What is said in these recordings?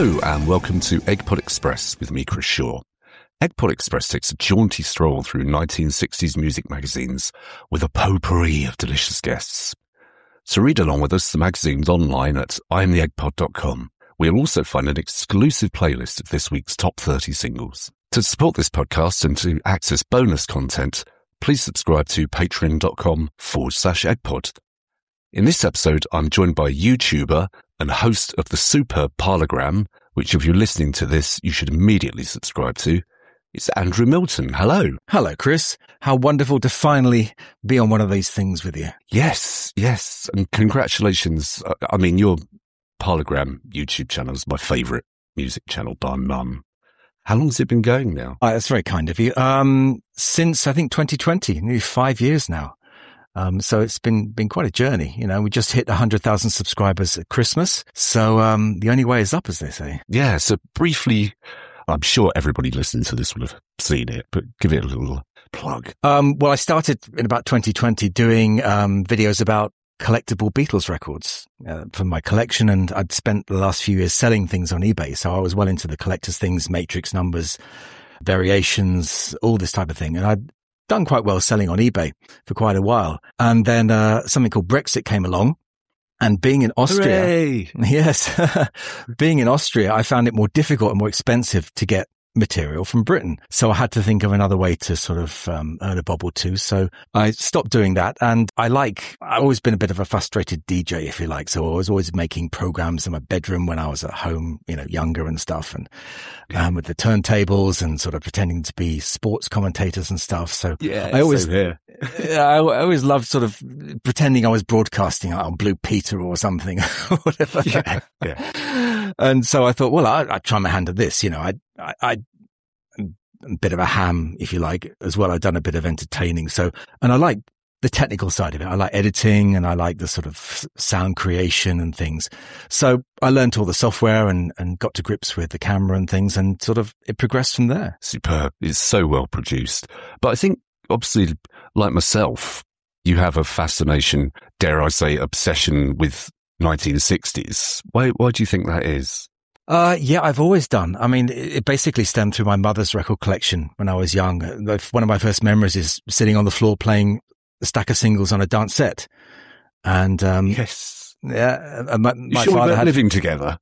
Hello and welcome to Eggpod Express with me, Chris Shaw. Eggpod Express takes a jaunty stroll through 1960s music magazines with a potpourri of delicious guests. So read along with us. The magazine's online at imtheeggpod.com. We'll also find an exclusive playlist of this week's top 30 singles. To support this podcast and to access bonus content, please subscribe to patreon.com/eggpod. In this episode, I'm joined by YouTuber and host of the superb Parlogram, which if you're listening to this, you should immediately subscribe to. It's Andrew Milton. Hello. Hello, Chris. How wonderful to finally be on one of these things with you. Yes. And congratulations. I mean, your Parlogram YouTube channel is my favourite music channel by none. How long has it been going now? That's very kind of you. Since, I think, 2020, nearly 5 years now. So it's been quite a journey. You know, we just hit 100,000 subscribers at Christmas. So, the only way is up, as they say. Yeah. So briefly, I'm sure everybody listening to this will have seen it, but give it a little plug. Well, I started in about 2020 doing, videos about collectible Beatles records, from my collection. And I'd spent the last few years selling things on eBay. So I was well into the collector's things, matrix numbers, variations, all this type of thing. And I'd done quite well selling on eBay for quite a while. And then something called Brexit came along. And being in Austria, Hooray! Yes, being in Austria, I found it more difficult and more expensive to get material from Britain. So I had to think of another way to sort of earn a bob or two. So I stopped doing that. And I've always been a bit of a frustrated DJ, if you like. So I was always making programs in my bedroom when I was at home, you know, younger and stuff, and with the turntables and sort of pretending to be sports commentators and stuff. So yeah, I always, I always loved sort of pretending I was broadcasting on Blue Peter or something, or whatever. Yeah. And so I thought, well, I'd try my hand at this. You know, I'm a bit of a ham, if you like, as well. I've done a bit of entertaining. So, and I like the technical side of it. I like editing and I like the sort of sound creation and things. So I learned all the software and got to grips with the camera and things, and sort of it progressed from there. Superb. It's so well produced. But I think, obviously, like myself, you have a fascination, dare I say, obsession with 1960s. Why do you think that is? Yeah, I've always done. I mean, it basically stemmed through my mother's record collection when I was young. One of my first memories is sitting on the floor playing a stack of singles on a dance set. And, yes. Yeah, my sure father had living together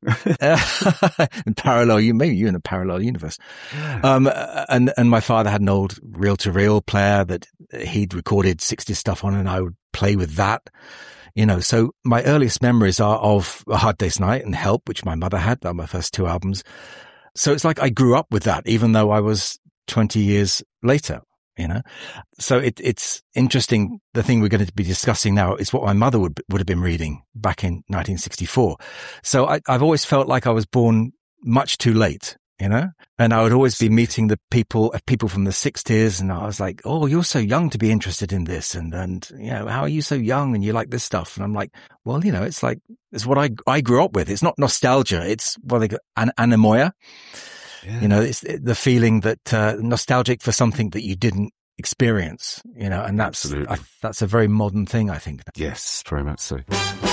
in parallel. Maybe you in a parallel universe. Yeah. And my father had an old reel-to-reel player that he'd recorded 60s stuff on, and I would play with that. You know, so my earliest memories are of A Hard Day's Night and Help, which my mother had. They were my first two albums. So it's like I grew up with that, even though I was 20 years later, you know. So it's interesting. The thing we're going to be discussing now is what my mother would have been reading back in 1964. So I've always felt like I was born much too late, you know, and I would always be meeting the people from the 60s. And I was like, oh, you're so young to be interested in this. And, you know, how are you so young and you like this stuff? And I'm like, well, you know, it's what I grew up with. It's not nostalgia. It's what they got, anemoia. Yeah. You know, it's the feeling that, nostalgic for something that you didn't experience, you know, and that's a very modern thing, I think. Yes, very much so.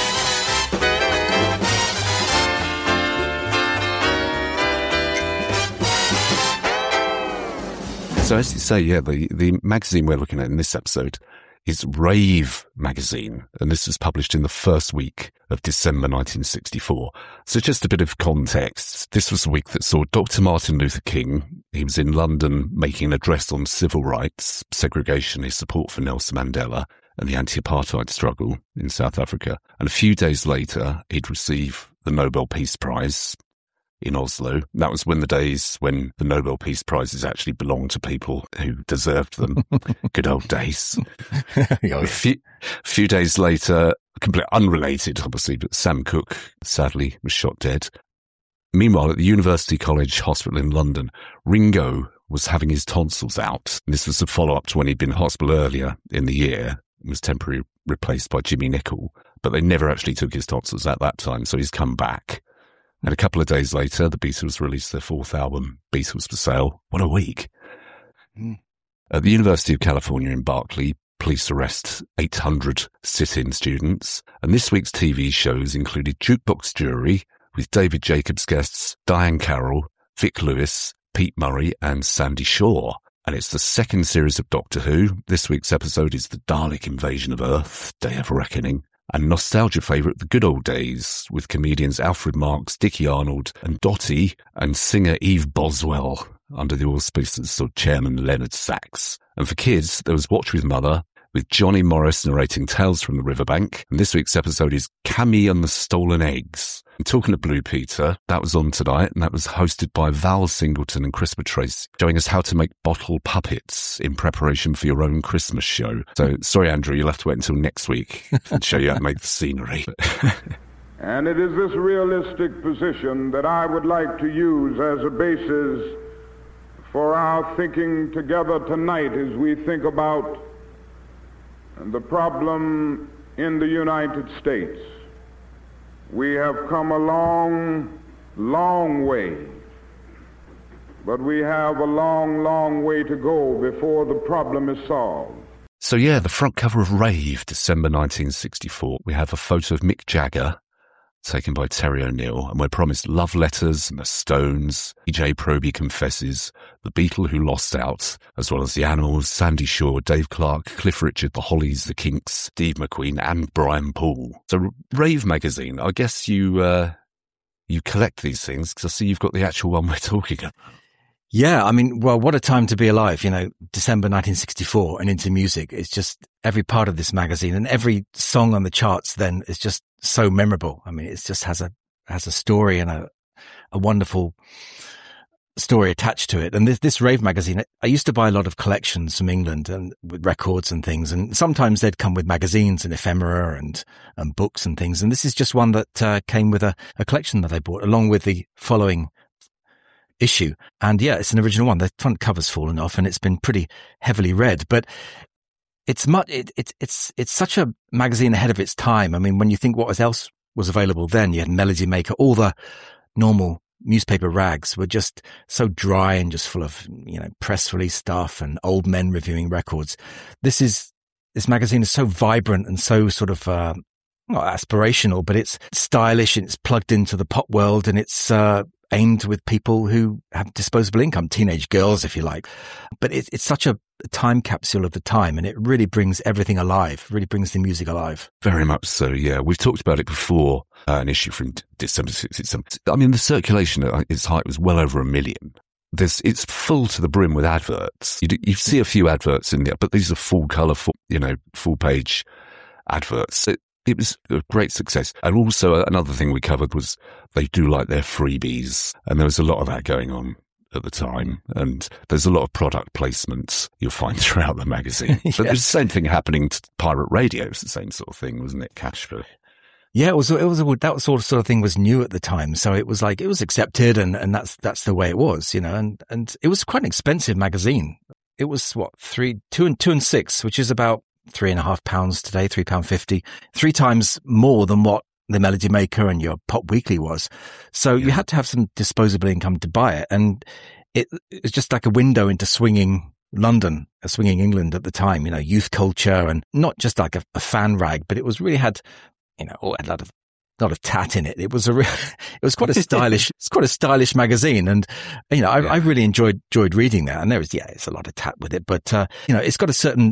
So as you say, yeah, the magazine we're looking at in this episode is Rave magazine, and this was published in the first week of December 1964. So just a bit of context. This was the week that saw Dr. Martin Luther King. He was in London making an address on civil rights, segregation, his support for Nelson Mandela, and the anti-apartheid struggle in South Africa. And a few days later, he'd receive the Nobel Peace Prize in Oslo. That was when the Nobel Peace Prizes actually belonged to people who deserved them. Good old days. A few days later, completely unrelated, obviously, but Sam Cooke sadly was shot dead. Meanwhile, at the University College Hospital in London, Ringo was having his tonsils out. This was a follow-up to when he'd been in hospital earlier in the year. He was temporarily replaced by Jimmy Nicol, but they never actually took his tonsils at that time, so he's come back. And a couple of days later, the Beatles released their fourth album, Beatles for Sale. What a week. At the University of California in Berkeley, police arrest 800 sit-in students. And this week's TV shows included Jukebox Jury with David Jacobs guests Diane Carroll, Vic Lewis, Pete Murray and Sandy Shaw. And it's the second series of Doctor Who. This week's episode is the Dalek Invasion of Earth, Day of Reckoning. And nostalgia favourite, The Good Old Days, with comedians Alfred Marks, Dickie Arnold and Dottie, and singer Eve Boswell, under the auspices of Chairman Leonard Sachs. And for kids, there was Watch with Mother, with Johnny Morris narrating Tales from the Riverbank. And this week's episode is Cammy and the Stolen Eggs. And talking to Blue Peter, that was on tonight, and that was hosted by Val Singleton and Chris Patrace, showing us how to make bottle puppets in preparation for your own Christmas show. So, sorry, Andrew, you'll have to wait until next week and show you how to make the scenery. And it is this realistic position that I would like to use as a basis for our thinking together tonight as we think about the problem in the United States. We have come a long, long way, but we have a long, long way to go before the problem is solved. So yeah, the front cover of Rave, December 1964, we have a photo of Mick Jagger, taken by Terry O'Neill, and we're promised love letters and the Stones, E.J. Proby Confesses, the Beatle Who Lost Out, as well as the Animals, Sandy Shaw, Dave Clark, Cliff Richard, the Hollies, the Kinks, Steve McQueen, and Brian Poole. So Rave magazine, I guess you collect these things, because I see you've got the actual one we're talking about. Yeah, I mean, well, what a time to be alive, December 1964 and into music. It's just every part of this magazine and every song on the charts then is just so memorable. I mean, it just has a story and a wonderful story attached to it. And this Rave magazine, I used to buy a lot of collections from England and with records and things. And sometimes they'd come with magazines and ephemera and books and things. And this is just one that came with a collection that I bought along with the following issue. And yeah, it's an original one. The front cover's fallen off and it's been pretty heavily read, but it's such a magazine ahead of its time. I mean, when you think what else was available then, you had Melody Maker, all the normal newspaper rags were just so dry and just full of, press release stuff and old men reviewing records. This magazine is so vibrant and so sort of, not aspirational, but it's stylish and it's plugged into the pop world and it's, aimed with people who have disposable income, teenage girls, if you like. But it's such a time capsule of the time, and it really brings everything alive, really brings the music alive. Very much so, yeah. We've talked about it before, an issue from December 67. I mean, the circulation at its height was well over 1 million. It's full to the brim with adverts. You see a few adverts in there, but these are full colour, full page adverts. It was a great success. And also another thing we covered was they do like their freebies. And there was a lot of that going on at the time. And there's a lot of product placements you'll find throughout the magazine. But there's the same thing happening to pirate radio. It's the same sort of thing, wasn't it, Kashford? Yeah, that sort of thing was new at the time. So it was like, it was accepted and that's the way it was, and it was quite an expensive magazine. It was two and six, which is about £3.50 today, £3.50, 3 times more than what the Melody Maker and your Pop Weekly was. So you had to have some disposable income to buy it. And it was just like a window into swinging London, swinging England at the time, youth culture and not just like a fan rag, but it was really had, a lot of tat in it. It was quite a stylish magazine. And, I really enjoyed reading that. And it's a lot of tat with it, but, it's got a certain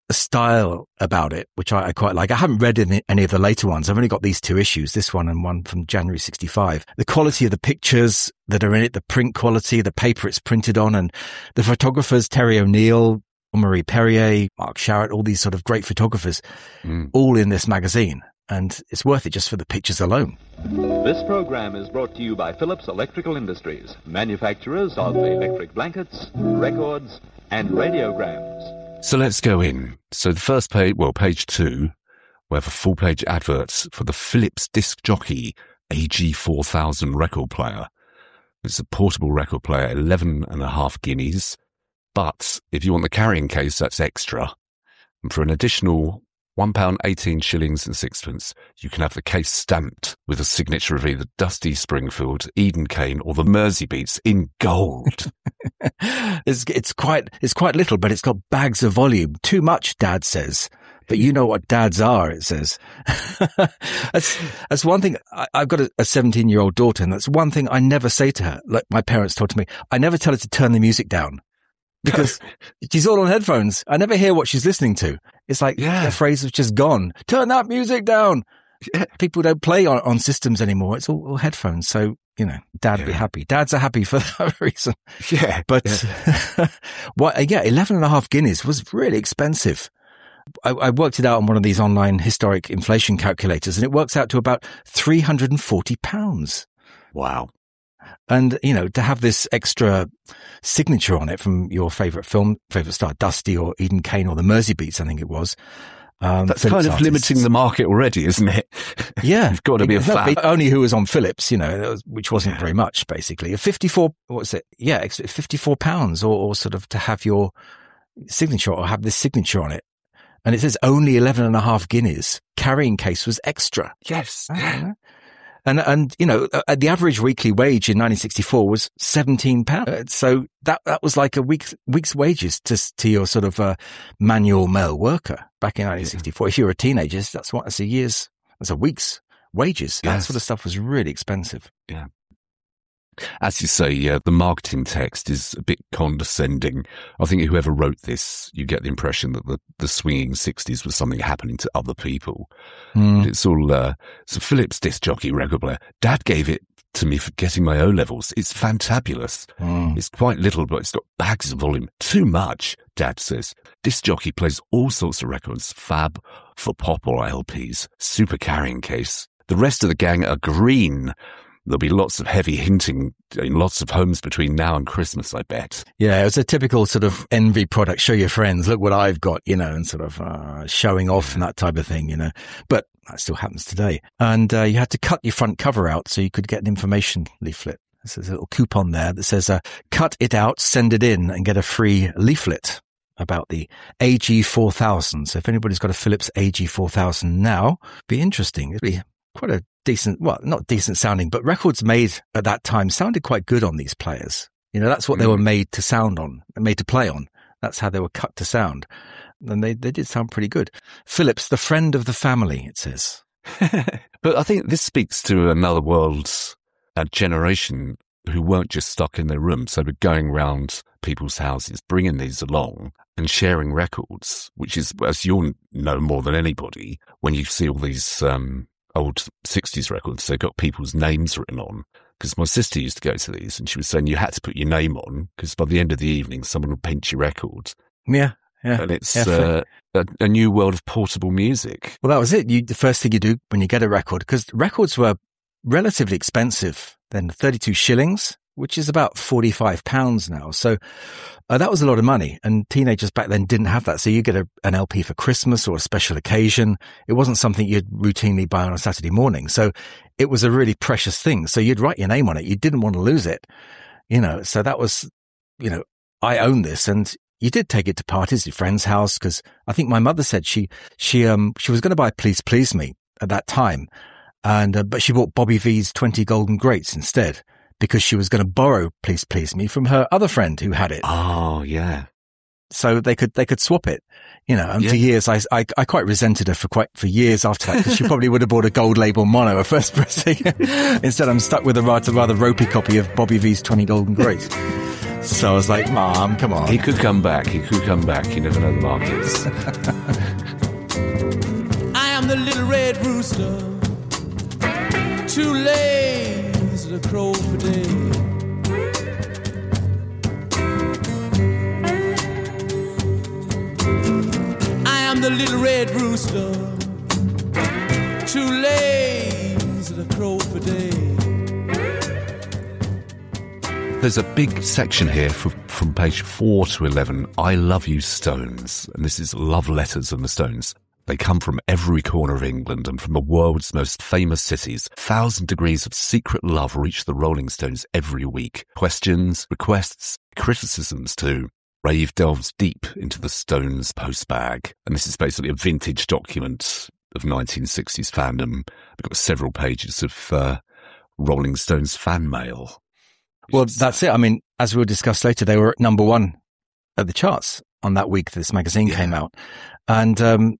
style about it, which I quite like. I haven't read any of the later ones. I've only got these 2 issues, this one and one from January 65. The quality of the pictures that are in it, the print quality, the paper it's printed on, and the photographers, Terry O'Neill, Marie Perrier, Mark Sharratt, all these sort of great photographers, all in this magazine. And it's worth it just for the pictures alone. This program is brought to you by Phillips Electrical Industries, manufacturers of electric blankets, records, and radiograms. So let's go in. So the first page, page 2, we have a full-page advert for the Philips Disc Jockey AG4000 record player. It's a portable record player, 11.5 guineas. But if you want the carrying case, that's extra. And for an additional £1.18 shillings and sixpence, you can have the case stamped with a signature of either Dusty Springfield, Eden Kane, or the Mersey Beats in gold. It's quite little, but it's got bags of volume. Too much, Dad says. but you know what dads are, it says. That's one thing. I've got a 17-year-old daughter, and that's one thing I never say to her. Like my parents told me, I never tell her to turn the music down because she's all on headphones. I never hear what she's listening to. It's like the phrase has just gone. Turn that music down. Yeah. People don't play on systems anymore. It's all headphones. So, Dad would be happy. Dads are happy for that reason. Yeah. But 11.5 guineas was really expensive. I worked it out on one of these online historic inflation calculators, and it works out to about £340. Wow. And, to have this extra signature on it from your favourite star, Dusty or Eden Kane or the Mersey Beats, I think it was. That's kind of limiting the market already, isn't it? Yeah. You've got to be a fan. Only who was on Philips, which wasn't very much, basically. £54 or sort of to have your signature or have this signature on it. And it says only 11.5 guineas. Carrying case was extra. Yes. And the average weekly wage in 1964 was £17. So that was like a week's wages to your sort of manual male worker back in 1964. If you were a teenager, that's a week's wages. That sort of stuff was really expensive. Yeah. As you say, the marketing text is a bit condescending. I think whoever wrote this, you get the impression that the swinging 60s was something happening to other people. It's all, it's a Philips disc jockey record player. Dad gave it to me for getting my O-levels. It's fantabulous. It's quite little, but it's got bags of volume. Too much, Dad says. Disc jockey plays all sorts of records. Fab for pop or LPs. Super carrying case. The rest of the gang are green. There'll be lots of heavy hinting in lots of homes between now and Christmas, I bet. Yeah, it was a typical sort of envy product. Show your friends, look what I've got, and sort of showing off and that type of thing, But that still happens today. And you had to cut your front cover out so you could get an information leaflet. There's a little coupon there that says, cut it out, send it in, and get a free leaflet about the AG4000. So if anybody's got a Philips AG4000 now, be interesting. It'd be quite a decent, well, not decent sounding, but records made at that time sounded quite good on these players. That's what they were made to sound on, made to play on. That's how they were cut to sound. And they did sound pretty good. Philips, the friend of the family, it says. But I think this speaks to another world, a generation who weren't just stuck in their rooms. They were going around people's houses, bringing these along and sharing records, which is, as you'll know more than anybody, when you see all these old 60s records, they've got people's names written on. Because my sister used to go to these, and she was saying you had to put your name on, because by the end of the evening, someone would paint your record. Yeah. And it's a new world of portable music. Well, that was it. The first thing you do when you get a record, because records were relatively expensive then, 32 shillings, which is about £45 now. So that was a lot of money. And teenagers back then didn't have that. So you get an LP for Christmas or a special occasion. It wasn't something you'd routinely buy on a Saturday morning. So it was a really precious thing. So you'd write your name on it. You didn't want to lose it. So that was, I own this. And you did take it to parties, your friend's house, because I think my mother said she was going to buy Please Please Me at that time. And, but she bought Bobby V's 20 Golden Greats instead, because she was going to borrow Please Please Me from her other friend who had it. Oh, yeah. So they could swap it, and for years, I quite resented her for years after that, because she probably would have bought a gold label mono, a first pressing. Instead, I'm stuck with a rather ropey copy of Bobby V's 20 Golden Greats. So I was like, Mom, come on. He could come back. You never know the markets. I am the little red rooster, too lazy to crow for day. I am the little red rooster, too lazy to crow for day. There's a big section here from page 4 to 11, I Love You Stones. And this is love letters on the Stones. They come from every corner of England and from the world's most famous cities. 1,000 degrees of secret love reach the Rolling Stones every week. Questions, requests, criticisms too. Rave delves deep into the Stones postbag. And this is basically a vintage document of 1960s fandom. We've got several pages of Rolling Stones fan mail. Well, that's it. I mean, as we'll discuss later, they were at number 1 at the charts on that week this magazine came out. And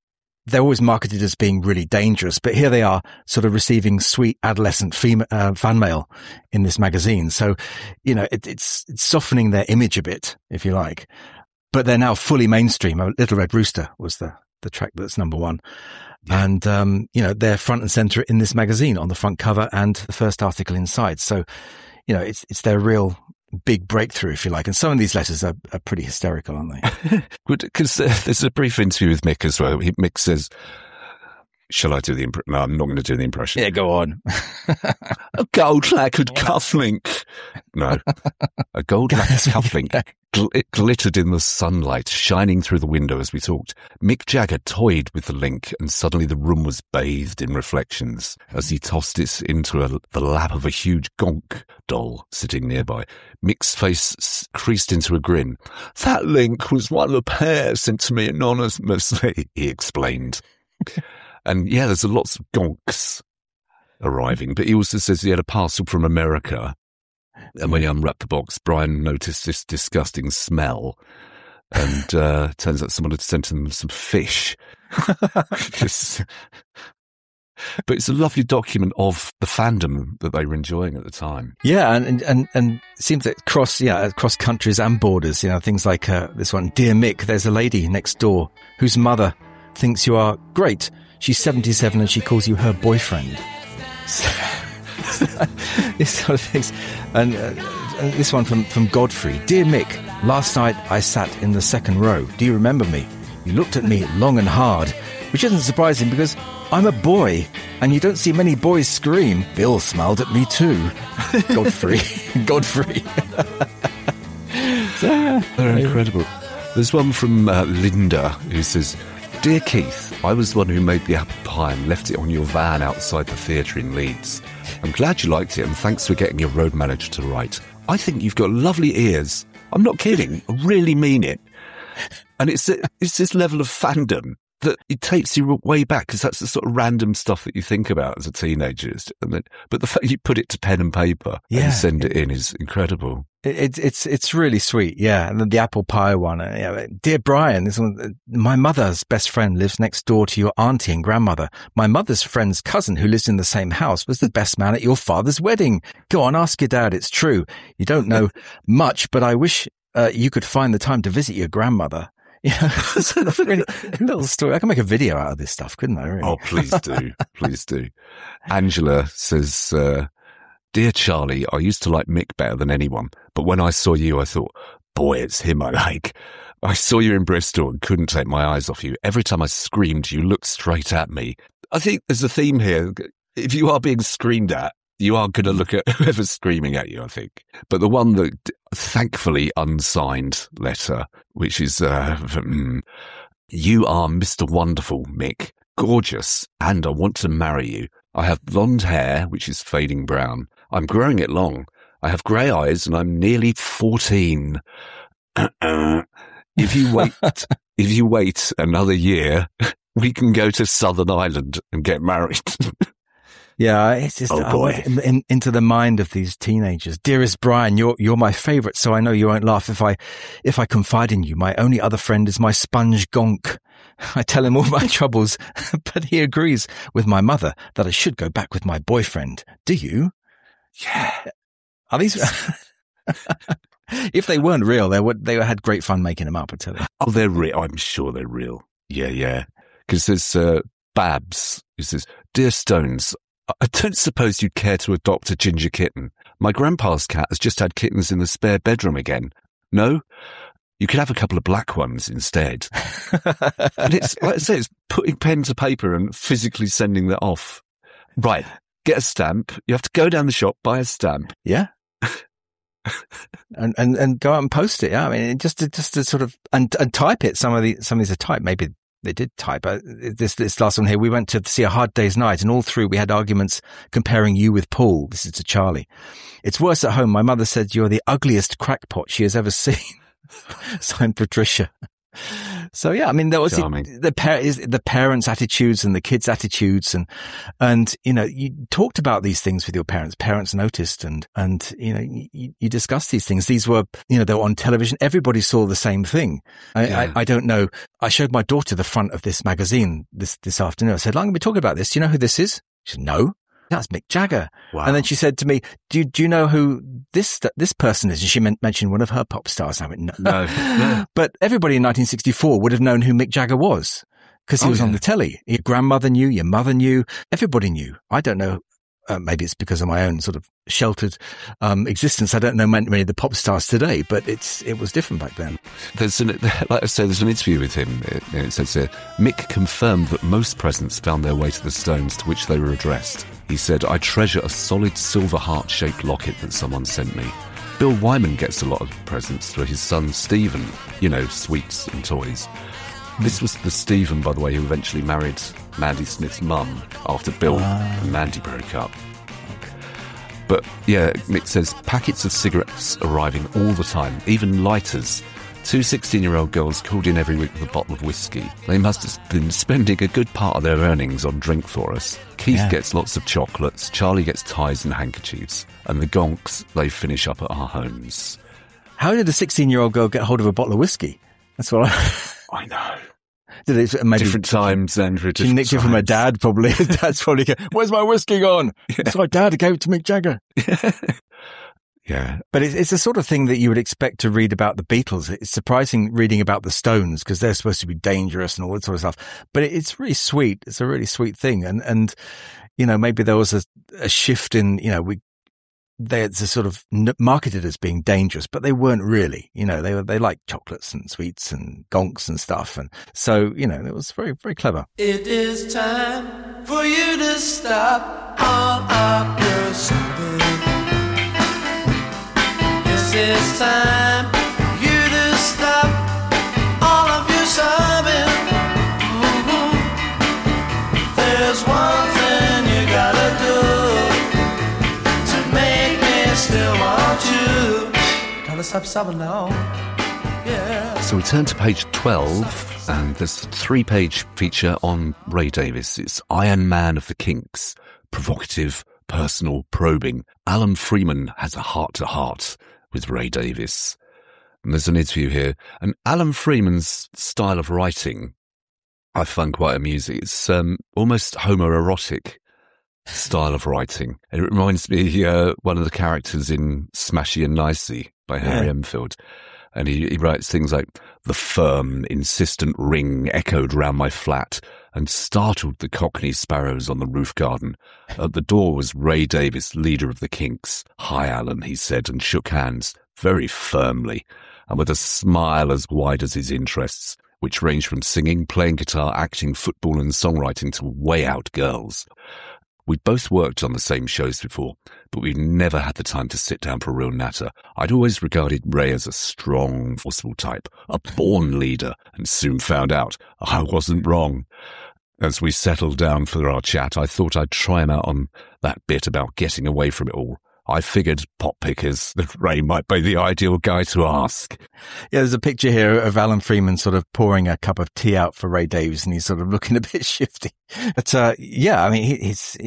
they're always marketed as being really dangerous, but here they are sort of receiving sweet adolescent fan mail in this magazine. So, you know, it's softening their image a bit, if you like, but they're now fully mainstream. Little Red Rooster was the track that's number one. Yeah. And, you know, they're front and center in this magazine on the front cover and the first article inside. So, you know, it's their real big breakthrough, if you like. And some of these letters are pretty hysterical, aren't they? Because there's a brief interview with Mick as well. Mick says, shall I do the impression? No, I'm not going to do the impression. Yeah, go on. A gold-lacquered cufflink. No. A gold-lacquered cufflink. It glittered in the sunlight, shining through the window as we talked. Mick Jagger toyed with the link, and suddenly the room was bathed in reflections as he tossed it into the lap of a huge gonk doll sitting nearby. Mick's face creased into a grin. That link was one of the pair sent to me anonymously, he explained. And yeah, there's lots of gonks arriving, but he also says he had a parcel from America. And when he unwrapped the box, Brian noticed this disgusting smell. And turns out someone had sent him some fish. But it's a lovely document of the fandom that they were enjoying at the time. Yeah, and it seems that across countries and borders, you know, things like this one, Dear Mick, there's a lady next door whose mother thinks you are great. She's 77 and she calls you her boyfriend. This sort of things. And this one from Godfrey. Dear Mick, last night I sat in the second row. Do you remember me? You looked at me long and hard, which isn't surprising because I'm a boy and you don't see many boys scream. Bill smiled at me too. Godfrey. They're incredible. There's one from Linda who says, Dear Keith, I was the one who made the apple pie and left it on your van outside the theatre in Leeds. I'm glad you liked it and thanks for getting your road manager to write. I think you've got lovely ears. I'm not kidding. I really mean it. And it's this level of fandom that it takes you way back because that's the sort of random stuff that you think about as a teenager. But the fact you put it to pen and paper and send it in is incredible. It's really sweet, yeah. And then the apple pie one. Dear Brian, this one, my mother's best friend lives next door to your auntie and grandmother. My mother's friend's cousin, who lives in the same house, was the best man at your father's wedding. Go on, ask your dad. It's true. You don't know much, but I wish you could find the time to visit your grandmother. You know, sort of really little story. I can make a video out of this stuff, couldn't I? Really? Oh, please do, please do. Angela says, Dear Charlie, I used to like Mick better than anyone, but when I saw you, I thought, boy, it's him I like. I saw you in Bristol and couldn't take my eyes off you. Every time I screamed, you looked straight at me. I think there's a theme here. If you are being screamed at, you are going to look at whoever's screaming at you, I think. But the one that, thankfully, unsigned letter, which is, you are Mr. Wonderful, Mick. Gorgeous. And I want to marry you. I have blonde hair, which is fading brown. I'm growing it long. I have grey eyes and I'm nearly 14. If you wait another year, we can go to Southern Ireland and get married. Yeah, it's just into the mind of these teenagers. Dearest Brian, you're my favourite, so I know you won't laugh if I confide in you. My only other friend is my sponge gonk. I tell him all my troubles, but he agrees with my mother that I should go back with my boyfriend. Do you? Yeah. Are these? If they weren't real, they had great fun making them up. I tell you. Oh, they're real. I'm sure they're real. Yeah. Because there's Babs who says, Dear Stones, I don't suppose you'd care to adopt a ginger kitten. My grandpa's cat has just had kittens in the spare bedroom again. No? You could have a couple of black ones instead. And it's, like I say, it's putting pen to paper and physically sending that off. Right. Get a stamp. You have to go down the shop, buy a stamp. Yeah. and go out and post it. Yeah? I mean, just to sort of, and type it. Some of these are typed. Maybe they did type. This last one here, we went to see A Hard Day's Night, and all through we had arguments comparing you with Paul. This is to Charlie. It's worse at home. My mother said you're the ugliest crackpot she has ever seen. Signed Patricia. So yeah, I mean, there was the parents' attitudes and the kids' attitudes, and you know, you talked about these things with your parents. Parents noticed, and you know, you discussed these things. These were, you know, they were on television. Everybody saw the same thing. I don't know. I showed my daughter the front of this magazine this afternoon. I said, "I'm going to be talking about this. Do you know who this is?" She said, "No." That's Mick Jagger. Wow. And then she said to me, do you know who this person is? And she mentioned one of her pop stars. I went, no. But everybody in 1964 would have known who Mick Jagger was because he was on the telly. Your grandmother knew, your mother knew, everybody knew. I don't know. Maybe it's because of my own sort of sheltered existence. I don't know many of the pop stars today, but it was different back then. Like I say, there's an interview with him. It says here, Mick confirmed that most presents found their way to the Stones to which they were addressed. He said, "I treasure a solid silver heart-shaped locket that someone sent me." Bill Wyman gets a lot of presents through his son Stephen, you know, sweets and toys. This was the Stephen, by the way, who eventually married Mandy Smith's mum after Bill and Mandy broke up. But yeah, Mick says packets of cigarettes arriving all the time, even lighters. 2 16-year-old girls called in every week with a bottle of whiskey. They must have been spending a good part of their earnings on drink for us. Keith gets lots of chocolates, Charlie gets ties and handkerchiefs, and the Gonks, they finish up at our homes. How did a 16-year-old girl get hold of a bottle of whiskey? That's what I know. Did it, maybe different times, Andrew. She nicked it from her dad, probably. His dad's probably going, "Where's my whiskey gone?" It's my dad who gave it to Mick Jagger. Yeah. But it's the sort of thing that you would expect to read about the Beatles. It's surprising reading about the Stones because they're supposed to be dangerous and all that sort of stuff. But it's really sweet. It's a really sweet thing. And you know, maybe there was a shift in, you know, they're sort of marketed as being dangerous, but they weren't really. You know, they liked chocolates and sweets and gonks and stuff. And so, you know, it was very, very clever. It is time for you to stop all of your sobbing. It's time for you to stop all of your sobbing. There's one thing you gotta do to make me still want you. Gotta stop sobbing now. Yeah. So we turn to page 12, and there's a 3-page feature on Ray Davies. It's Iron Man of the Kinks. Provocative, personal, probing. Alan Freeman has a heart-to-heart with Ray Davies. And there's an interview here. And Alan Freeman's style of writing, I find quite amusing. It's almost homoerotic style of writing. It reminds me one of the characters in Smashy and Nicey by Harry Enfield. And he writes things like, "The firm, insistent ring echoed round my flat and startled the Cockney sparrows on the roof garden. At the door was Ray Davies, leader of the Kinks. 'Hi, Alan,' he said, and shook hands very firmly and with a smile as wide as his interests, which ranged from singing, playing guitar, acting, football and songwriting to way out girls. We'd both worked on the same shows before, but we'd never had the time to sit down for a real natter. I'd always regarded Ray as a strong, forceful type, a born leader, and soon found out I wasn't wrong. As we settled down for our chat, I thought I'd try him out on that bit about getting away from it all. I figured, pot pickers, that Ray might be the ideal guy to ask." Yeah, there's a picture here of Alan Freeman sort of pouring a cup of tea out for Ray Davies, and he's sort of looking a bit shifty. But yeah, I mean,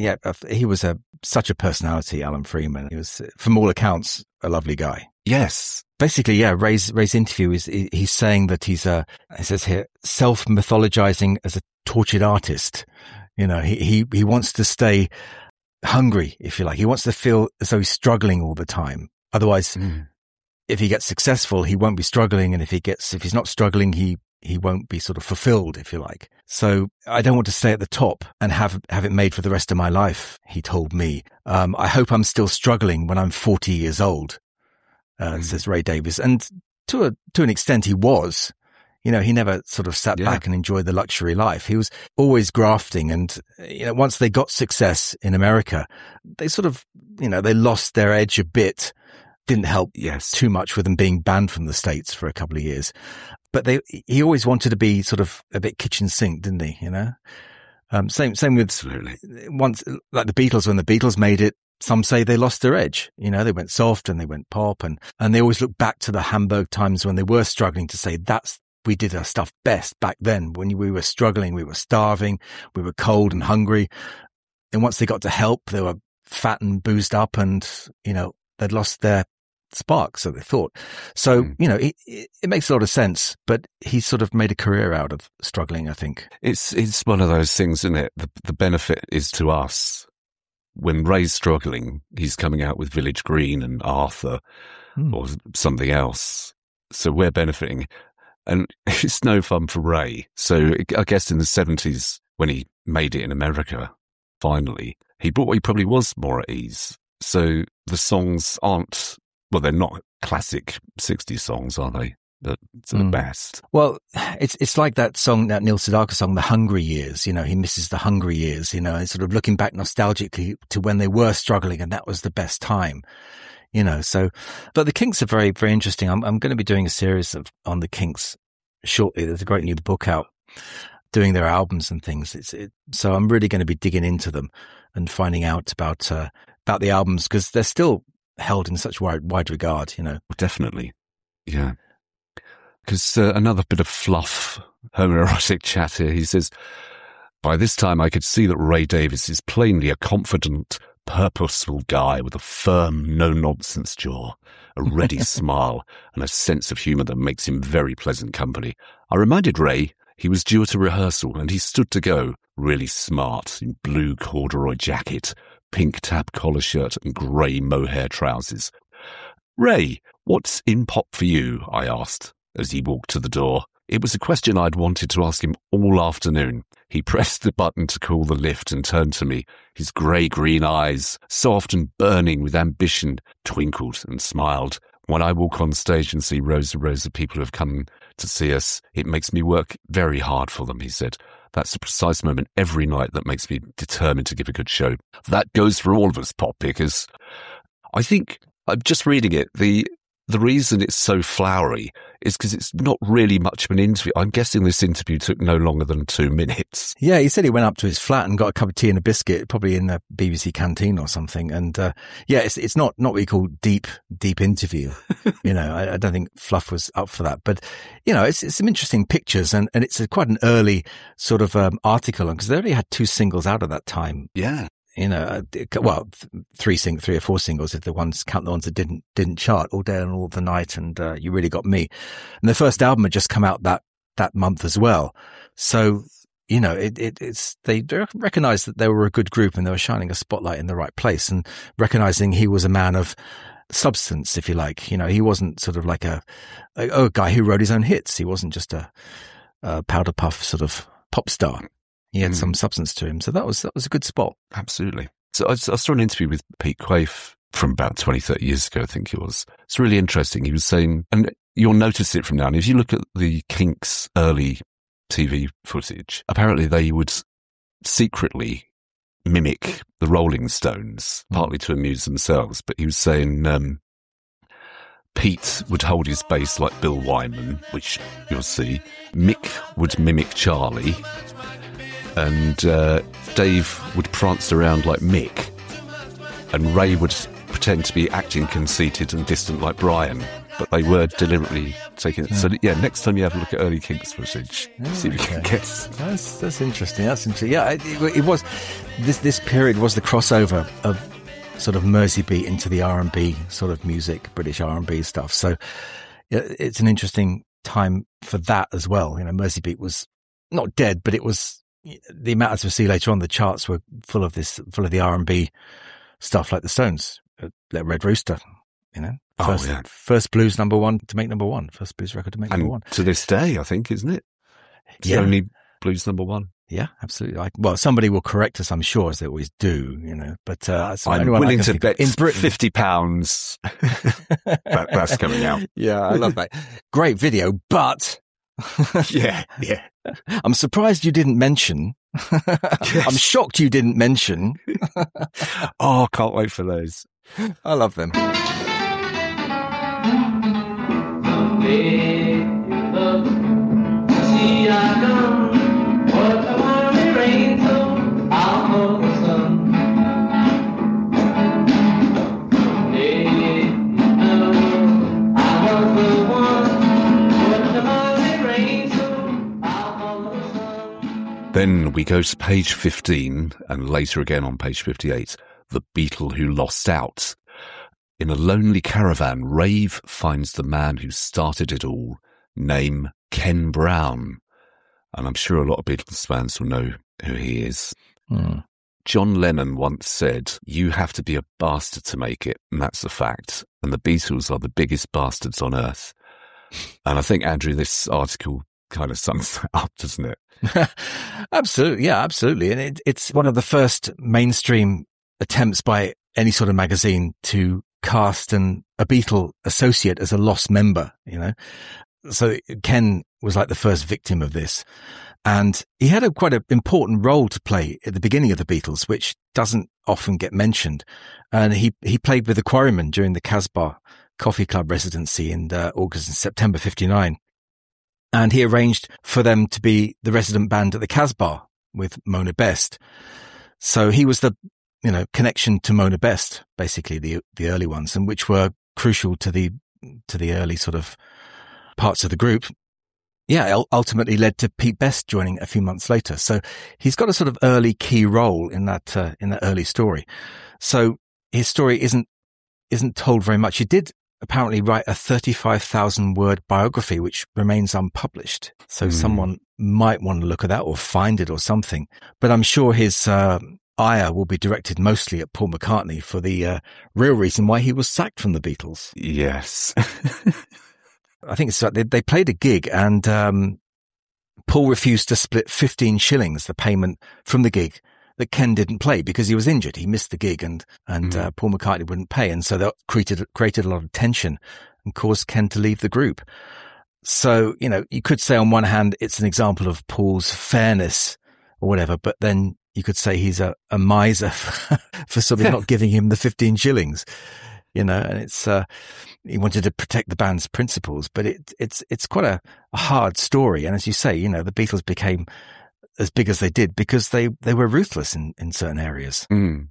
he was such a personality, Alan Freeman. He was, from all accounts, a lovely guy. Yes. Basically, yeah, Ray's interview he's saying that it says here, self-mythologizing as a tortured artist. You know, he wants to stay hungry, if you like. He wants to feel as though he's struggling all the time. Otherwise, if he gets successful, he won't be struggling. And if he's not struggling, he won't be sort of fulfilled, if you like. So I don't want to stay at the top and have it made for the rest of my life, he told me. I hope I'm still struggling when I'm 40 years old, says Ray Davies. And to an extent, he was. You know, he never sort of sat back and enjoyed the luxury life. He was always grafting. And, you know, once they got success in America, they sort of, you know, they lost their edge a bit. Didn't help too much with them being banned from the States for a couple of years. But he always wanted to be sort of a bit kitchen sink, didn't he? You know, same with once, like the Beatles, when the Beatles made it, some say they lost their edge. You know, they went soft and they went pop and they always look back to the Hamburg times when they were struggling to say that's we did our stuff best back then when we were struggling, we were starving, we were cold and hungry. And once they got to Help, they were fat and boozed up and, they'd lost their spark, so they thought. So, it makes a lot of sense, but he sort of made a career out of struggling, I think. It's one of those things, isn't it? The benefit is to us. When Ray's struggling, he's coming out with Village Green and Arthur or something else. So we're benefiting. And it's no fun for Ray. So I guess in the 70s, when he made it in America, finally, he probably was more at ease. So the songs aren't, well, they're not classic 60s songs, are they? But it's the best. Well, it's like that song, that Neil Sedaka song, The Hungry Years. He misses the hungry years, and sort of looking back nostalgically to when they were struggling, and that was the best time. So, but the Kinks are very, very interesting. I'm going to be doing a series on the Kinks shortly. There's a great new book out doing their albums and things. So I'm really going to be digging into them and finding out about the albums, because they're still held in such wide regard, Definitely. Yeah. Because another bit of fluff, homoerotic chat here. He says, by this time I could see that Ray Davies is plainly a confident, purposeful guy with a firm, no-nonsense jaw, a ready smile, and a sense of humour that makes him very pleasant company. I reminded Ray he was due at a rehearsal, and he stood to go, really smart, in blue corduroy jacket, pink tab collar shirt, and grey mohair trousers. Ray, what's in pop for you? I asked, as he walked to the door. It was a question I'd wanted to ask him all afternoon. He pressed the button to call the lift and turned to me. His grey-green eyes, soft and burning with ambition, twinkled and smiled. When I walk on stage and see rows and rows of people who have come to see us, it makes me work very hard for them, he said. That's the precise moment every night that makes me determined to give a good show. That goes for all of us, pop pickers. I think, I'm just reading it, the reason it's so flowery is because it's not really much of an interview. I'm guessing this interview took no longer than 2 minutes. Yeah, he said he went up to his flat and got a cup of tea and a biscuit, probably in the BBC canteen or something. And it's not what you call deep interview. I don't think Fluff was up for that. But, it's some interesting pictures and it's quite an early sort of article, because they only had 2 singles out at that time. Yeah. Well, 3 or 4 singles if count the ones that didn't chart, All Day and All the Night and You Really Got Me. And the first album had just come out that month as well. So, they recognized that they were a good group and they were shining a spotlight in the right place and recognizing he was a man of substance, if you like. He wasn't sort of like a guy who wrote his own hits. He wasn't just a powder puff sort of pop star. He had some substance to him. So that was a good spot. Absolutely. So I saw an interview with Pete Quaife from about 20, 30 years ago, I think it was. It's really interesting. He was saying, and you'll notice it from now on, if you look at the Kinks' early TV footage, apparently they would secretly mimic the Rolling Stones, partly to amuse themselves. But he was saying Pete would hold his bass like Bill Wyman, which you'll see. Mick would mimic Charlie. And Dave would prance around like Mick, and Ray would pretend to be acting conceited and distant like Brian, but they were deliberately taking it. Yeah. So, next time you have a look at early Kinks footage, see if you can guess. That's interesting. That's interesting. Yeah, it was, this period was the crossover of sort of Mersey beat into the R&B sort of music, British R&B stuff. So it's an interesting time for that as well. Mersey beat was not dead, but it was, the amount, as we'll see later on, the charts were full of the R&B stuff, like the Stones, Red Rooster, first blues number one to make number one, first blues record to make number one. To this day, I think, isn't it? It's the only blues number one. Yeah, absolutely. Well, somebody will correct us, I'm sure, as they always do, But I'm willing to bet in Britain £50 that's coming out. Yeah, I love that. Great video, but. yeah. I'm surprised you didn't mention. Yes. I'm shocked you didn't mention. Oh, can't wait for those. I love them. Rain Then we go to page 15 and later again on page 58, The Beatle Who Lost Out. In a lonely caravan, Rave finds the man who started it all, name Ken Brown. And I'm sure a lot of Beatles fans will know who he is. John Lennon once said, "You have to be a bastard to make it," and that's a fact. And the Beatles are the biggest bastards on earth. And I think, Andrew, this article kind of sums that up, doesn't it? Absolutely. Yeah, absolutely. And it's one of the first mainstream attempts by any sort of magazine to cast a Beatle associate as a lost member, you know. So Ken was like the first victim of this. And he had quite an important role to play at the beginning of the Beatles, which doesn't often get mentioned. And he played with the Quarrymen during the Casbah Coffee Club residency in August and September 59. And he arranged for them to be the resident band at the Casbah with Mona Best. So he was the, connection to Mona Best, basically the early ones, and which were crucial to the early sort of parts of the group. Yeah, ultimately led to Pete Best joining a few months later. So he's got a sort of early key role in that early story. So his story isn't told very much. He did apparently write a 35,000 word biography, which remains unpublished. So someone might want to look at that or find it or something. But I'm sure his ire will be directed mostly at Paul McCartney for the real reason why he was sacked from the Beatles. Yes. I think it's they played a gig and Paul refused to split 15 shillings, the payment from the gig that Ken didn't play because he was injured. He missed the gig and Paul McCartney wouldn't pay. And so that created a lot of tension and caused Ken to leave the group. So, you could say on one hand, it's an example of Paul's fairness or whatever, but then you could say he's a miser for sort of not giving him the 15 shillings. And it's, he wanted to protect the band's principles, but it's quite a hard story. And as you say, the Beatles became as big as they did because they were ruthless in certain areas. And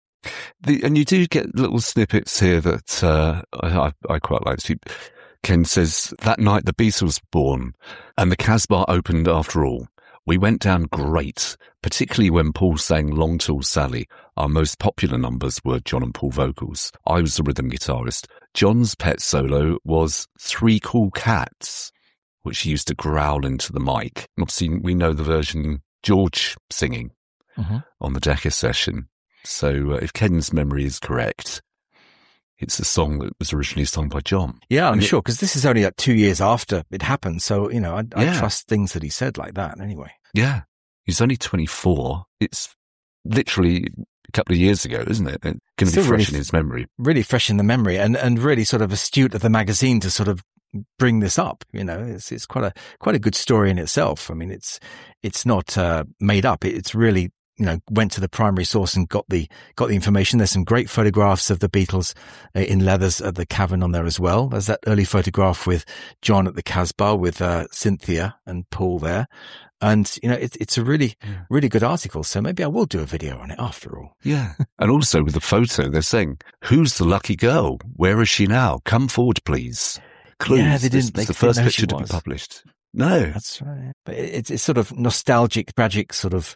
you do get little snippets here that, I quite like. Ken says, "That night the Beatles were born and the Casbah opened after all. We went down great, particularly when Paul sang Long Tall Sally. Our most popular numbers were John and Paul vocals. I was the rhythm guitarist. John's pet solo was Three Cool Cats, which he used to growl into the mic. Obviously, we know the version George singing on the Decca session. So if Ken's memory is correct, it's a song that was originally sung by John. Yeah, I'm sure, because this is only 2 years after it happened. So, I trust things that he said like that anyway. Yeah. He's only 24. It's literally a couple of years ago, isn't it? It's going to be fresh in his memory. Really fresh in the memory and really sort of astute of the magazine to ssort of bring this up. It's quite a good story in itself. I mean, it's not made up. It's really, went to the primary source and got the information. There's some great photographs of the Beatles in leathers at the cavern on there as well. There's that early photograph with John at the Casbah with Cynthia and Paul there. And, it's a really, really good article. So maybe I will do a video on it after all. Yeah. And also with the photo, they're saying, "Who's the lucky girl? Where is she now? Come forward, please." Clues. Yeah, they didn't. It's the first picture to be published. No. That's right. But it's sort of nostalgic, tragic sort of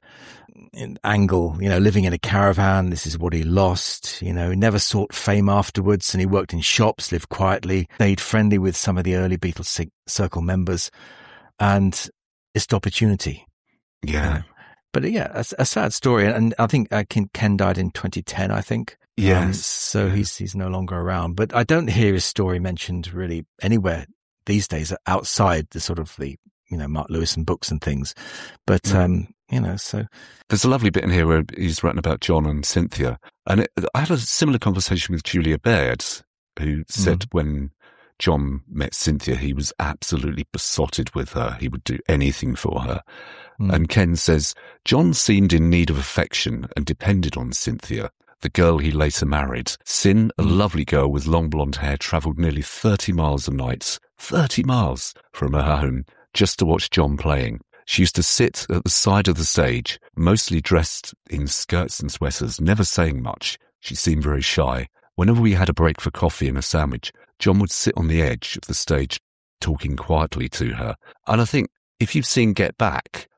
angle, living in a caravan. This is what he lost. He never sought fame afterwards. And he worked in shops, lived quietly, stayed friendly with some of the early Beatles Circle members. And missed opportunity. Yeah. But a sad story. And I think Ken died in 2010, I think. Yes. So he's no longer around. But I don't hear his story mentioned really anywhere these days outside the sort of the, Mark Lewis and books and things. But, so. There's a lovely bit in here where he's written about John and Cynthia. And I had a similar conversation with Julia Baird, who said when John met Cynthia, he was absolutely besotted with her. He would do anything for her. And Ken says, "John seemed in need of affection and depended on Cynthia, the girl he later married. Cyn, a lovely girl with long blonde hair, travelled nearly 30 miles a night, 30 miles from her home, just to watch John playing. She used to sit at the side of the stage, mostly dressed in skirts and sweaters, never saying much. She seemed very shy. Whenever we had a break for coffee and a sandwich, John would sit on the edge of the stage talking quietly to her." And I think if you've seen Get Back,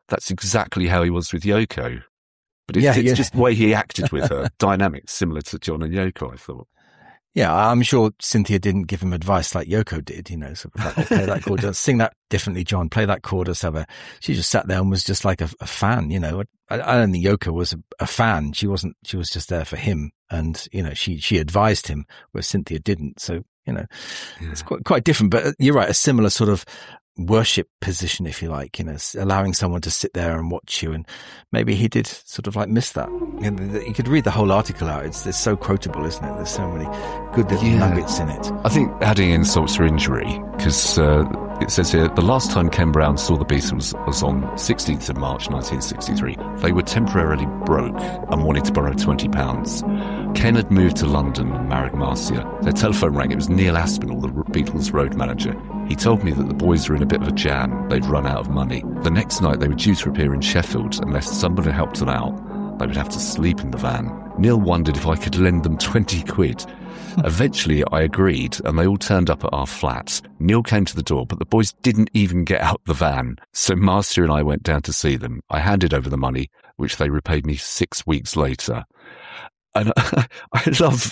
that's exactly how he was with Yoko. But it's Yeah. just the way he acted with her. Dynamics similar to John and Yoko, I thought. Yeah, I'm sure Cynthia didn't give him advice like Yoko did, sort of like, play that chord, sing that differently, John, play that chord or something. She just sat there and was just like a fan, I don't think Yoko was a fan. She was just there for him. And, she advised him where Cynthia didn't. So, it's quite different, but you're right. A similar sort of worship position, if you like, allowing someone to sit there and watch you. And maybe he did sort of like miss that. You could read the whole article out. It's so quotable, isn't it? There's so many good little nuggets in it. I think adding insult to injury, because it says here, the last time Ken Brown saw the Beatles was on 16th of March 1963. They were temporarily broke and wanted to borrow £20. Ken had moved to London and married Marcia. Their telephone rang. It was Neil Aspinall, the Beatles road manager. He told me that the boys were in a bit of a jam. They'd run out of money. The next night they were due to appear in Sheffield. Unless somebody helped them out, they would have to sleep in the van. Neil wondered if I could lend them 20 quid. Eventually I agreed and they all turned up at our flat. Neil came to the door, but the boys didn't even get out the van. So Marcia and I went down to see them. I handed over the money, which they repaid me 6 weeks later. And I love,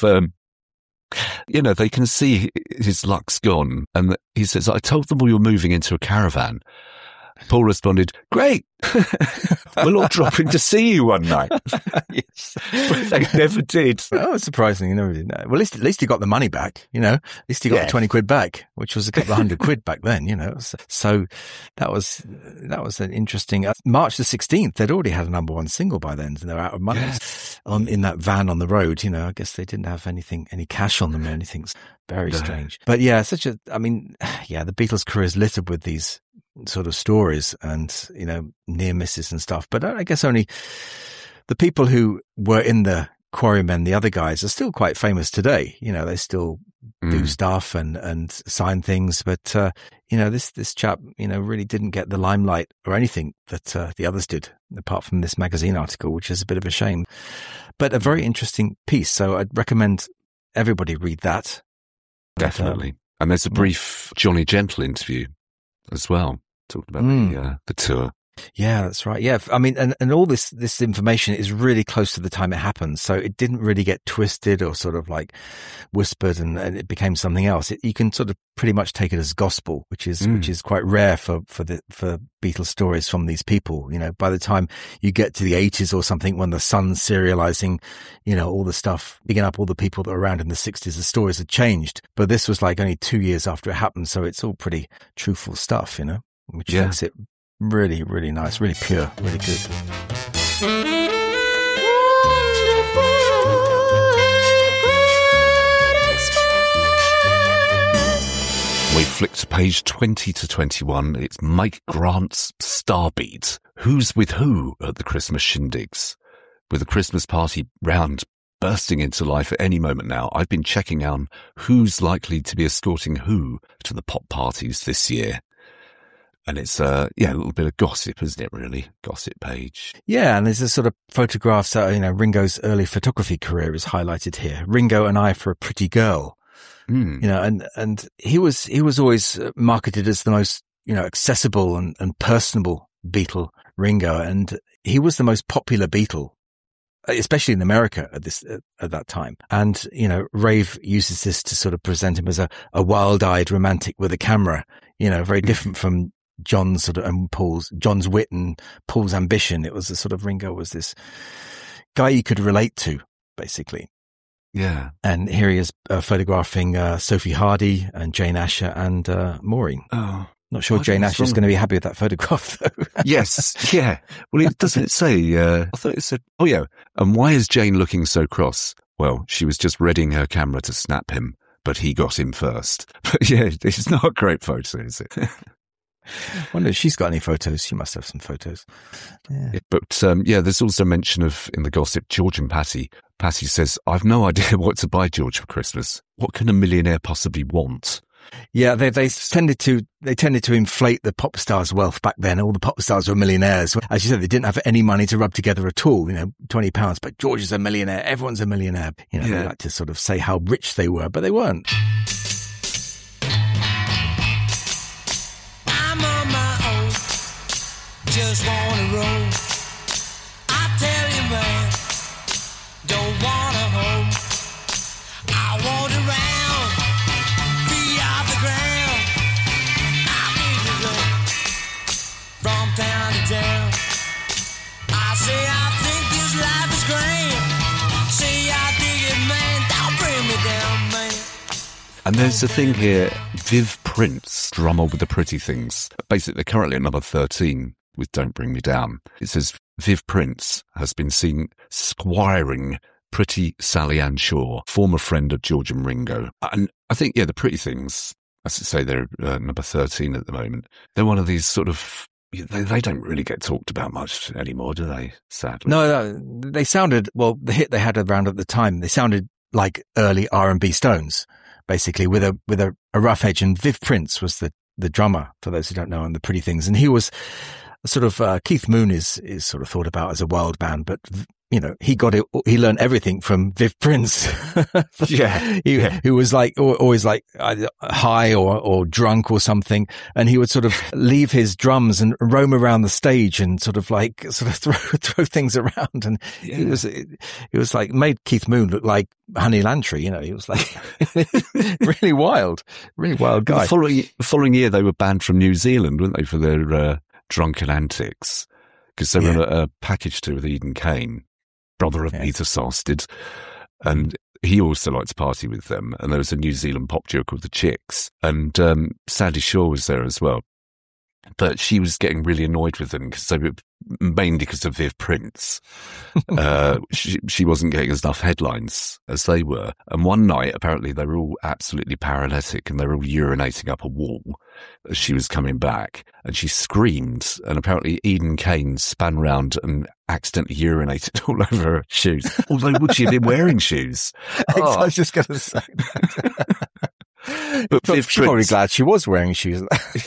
they can see his luck's gone. And he says, I told them we were moving into a caravan. Paul responded, great, we'll all drop in to see you one night. Yes. But they never did. Oh, surprising. You never did. No. Well, at least he got the money back, At least he got the 20 quid back, which was a couple of $100 back then, So that was an interesting, March the 16th, they'd already had a number one single by then, and they were out of money in that van on the road, I guess they didn't have any cash on them or anything. Very strange. But yeah, the Beatles' career is littered with these sort of stories and, near misses and stuff. But I guess only the people who were in the Quarrymen, the other guys, are still quite famous today. They still do stuff and sign things. But, this chap, really didn't get the limelight or anything that the others did, apart from this magazine article, which is a bit of a shame. But a very interesting piece. So I'd recommend everybody read that. Definitely. And there's a brief Johnny Gentle interview as well, talking about the tour. Yeah, that's right. Yeah. I mean, and all this information is really close to the time it happened. So it didn't really get twisted or sort of like whispered and it became something else. You can sort of pretty much take it as gospel, which is quite rare for Beatles stories from these people. By the time you get to the 80s or something, when the Sun's serializing, all the stuff, picking up all the people that were around in the 60s, the stories had changed. But this was like only 2 years after it happened. So it's all pretty truthful stuff, which makes it really, really nice, really pure, really good. We flick to page 20 to 21. It's Mike Grant's Starbeat. Who's with who at the Christmas shindigs? With the Christmas party round bursting into life at any moment now, I've been checking on who's likely to be escorting who to the pop parties this year. And it's, a little bit of gossip, isn't it, really? Gossip page. Yeah, and there's a sort of photographs, Ringo's early photography career is highlighted here. Ringo and I for a Pretty Girl. And he was always marketed as the most, accessible and personable Beatle, Ringo. And he was the most popular Beatle, especially in America at that time. And, Rave uses this to sort of present him as a wild-eyed romantic with a camera, very different from John's sort of and John's wit and Paul's ambition. It was a sort of Ringo was this guy you could relate to, basically. Yeah. And here he is photographing Sophie Hardy and Jane Asher and Maureen. Oh, not sure Jane Asher's going to be happy with that photograph, though. Yes. Yeah. Well, it doesn't say. I thought it said. Oh, yeah. And why is Jane looking so cross? Well, she was just readying her camera to snap him, but he got him first. But yeah, it's not a great photo, is it? I wonder if she's got any photos. She must have some photos. Yeah. But there's also mention of, in the gossip, George and Patty. Patty says, I've no idea what to buy George for Christmas. What can a millionaire possibly want? Yeah, they tended to inflate the pop stars' wealth back then. All the pop stars were millionaires. As you said, they didn't have any money to rub together at all, £20. But George is a millionaire. Everyone's a millionaire. They like to sort of say how rich they were, but they weren't. just wanna roll. I tell you, man, don't wanna hold. I want around, feet off the ground. I need to go from town to town. I say I think this life is grand. Say I dig it, man, don't bring me down, man. And there's a thing here, Viv Prince, drummer with the Pretty Things. Basically, they're currently at number 13 with Don't Bring Me Down. It says, Viv Prince has been seen squiring Pretty Sally Ann Shaw, former friend of George and Ringo. And I think, yeah, the Pretty Things, as I say, they're number 13 at the moment. They're one of these sort of, they don't really get talked about much anymore, do they, sadly? No, they sounded, well, the hit they had around at the time, they sounded like early R&B Stones, basically, with a rough edge. And Viv Prince was the drummer, for those who don't know, on the Pretty Things. And he was sort of, Keith Moon is sort of thought about as a wild band, but, you know, he learned everything from Viv Prince. He was like, always like either high or drunk or something. And he would sort of leave his drums and roam around the stage and sort of throw things around. And he was like, made Keith Moon look like Honey Lantry, you know, he was like really wild guy. The following year, they were banned from New Zealand, weren't they, for their drunken antics? Because they were a package tour with Eden Kane, brother of Peter Sarsted, and he also liked to party with them. And there was a New Zealand pop duo called the Chicks, and Sandy Shaw was there as well. But she was getting really annoyed with them because they were mainly because of Viv Prince. She wasn't getting enough headlines as they were. And one night, apparently, they were all absolutely paralytic and they were all urinating up a wall as she was coming back. And she screamed. And apparently, Eden Kane span round and accidentally urinated all over her shoes. Although, would she have been wearing shoes? I was just going to say that. But Viv Prince, probably glad she was wearing shoes.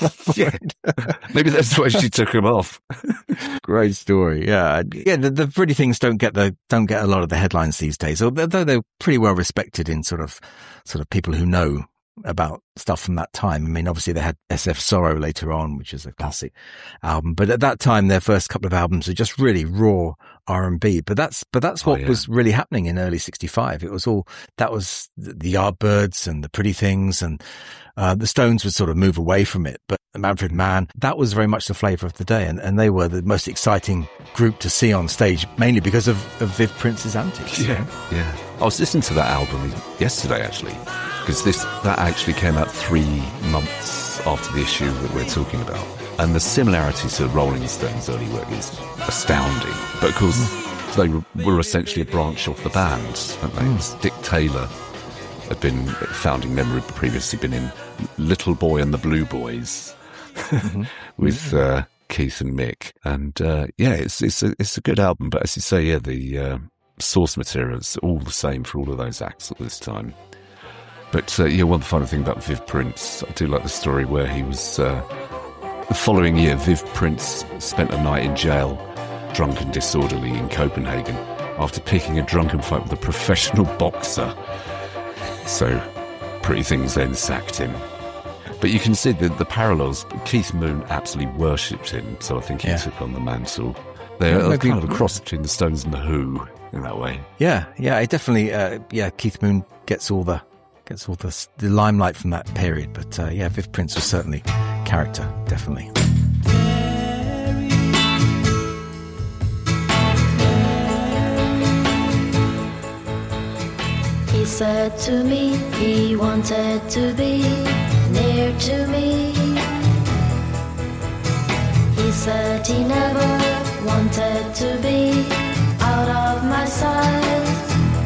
Maybe that's why she took them off. Great story. Yeah. The Pretty Things don't get a lot of the headlines these days, although they're pretty well respected in sort of people who know about stuff from that time. I mean, obviously they had SF Sorrow later on, which is a classic album, but at that time their first couple of albums were just really raw R&B. But that's what was really happening in early '65. That was the Yardbirds and the Pretty Things, and the Stones would sort of move away from it. But Manfred Mann, that was very much the flavour of the day, and they were the most exciting group to see on stage, mainly because of Viv Prince's antics. Yeah. I was listening to that album yesterday, actually, because that actually came out 3 months after the issue that we're talking about. And the similarity to Rolling Stones' early work is astounding. But of course, they were essentially a branch off the band, weren't they? Dick Taylor had been founding member, had previously been in Little Boy and the Blue Boys with Keith and Mick. And it's a good album. But as you say, the source material is all the same for all of those acts at this time. But one final thing about Viv Prince, I do like the story where he was, the following year, Viv Prince spent a night in jail, drunk and disorderly in Copenhagen, after picking a drunken fight with a professional boxer. So, Pretty Things then sacked him. But you can see the parallels. Keith Moon absolutely worshipped him, so I think he took on the mantle. They're kind of a cross between the Stones and the Who in that way. Yeah, it definitely, Keith Moon gets all the limelight from that period. But Viv Prince was certainly character, definitely. He said to me he wanted to be near to me. He said he never wanted to be out of my sight.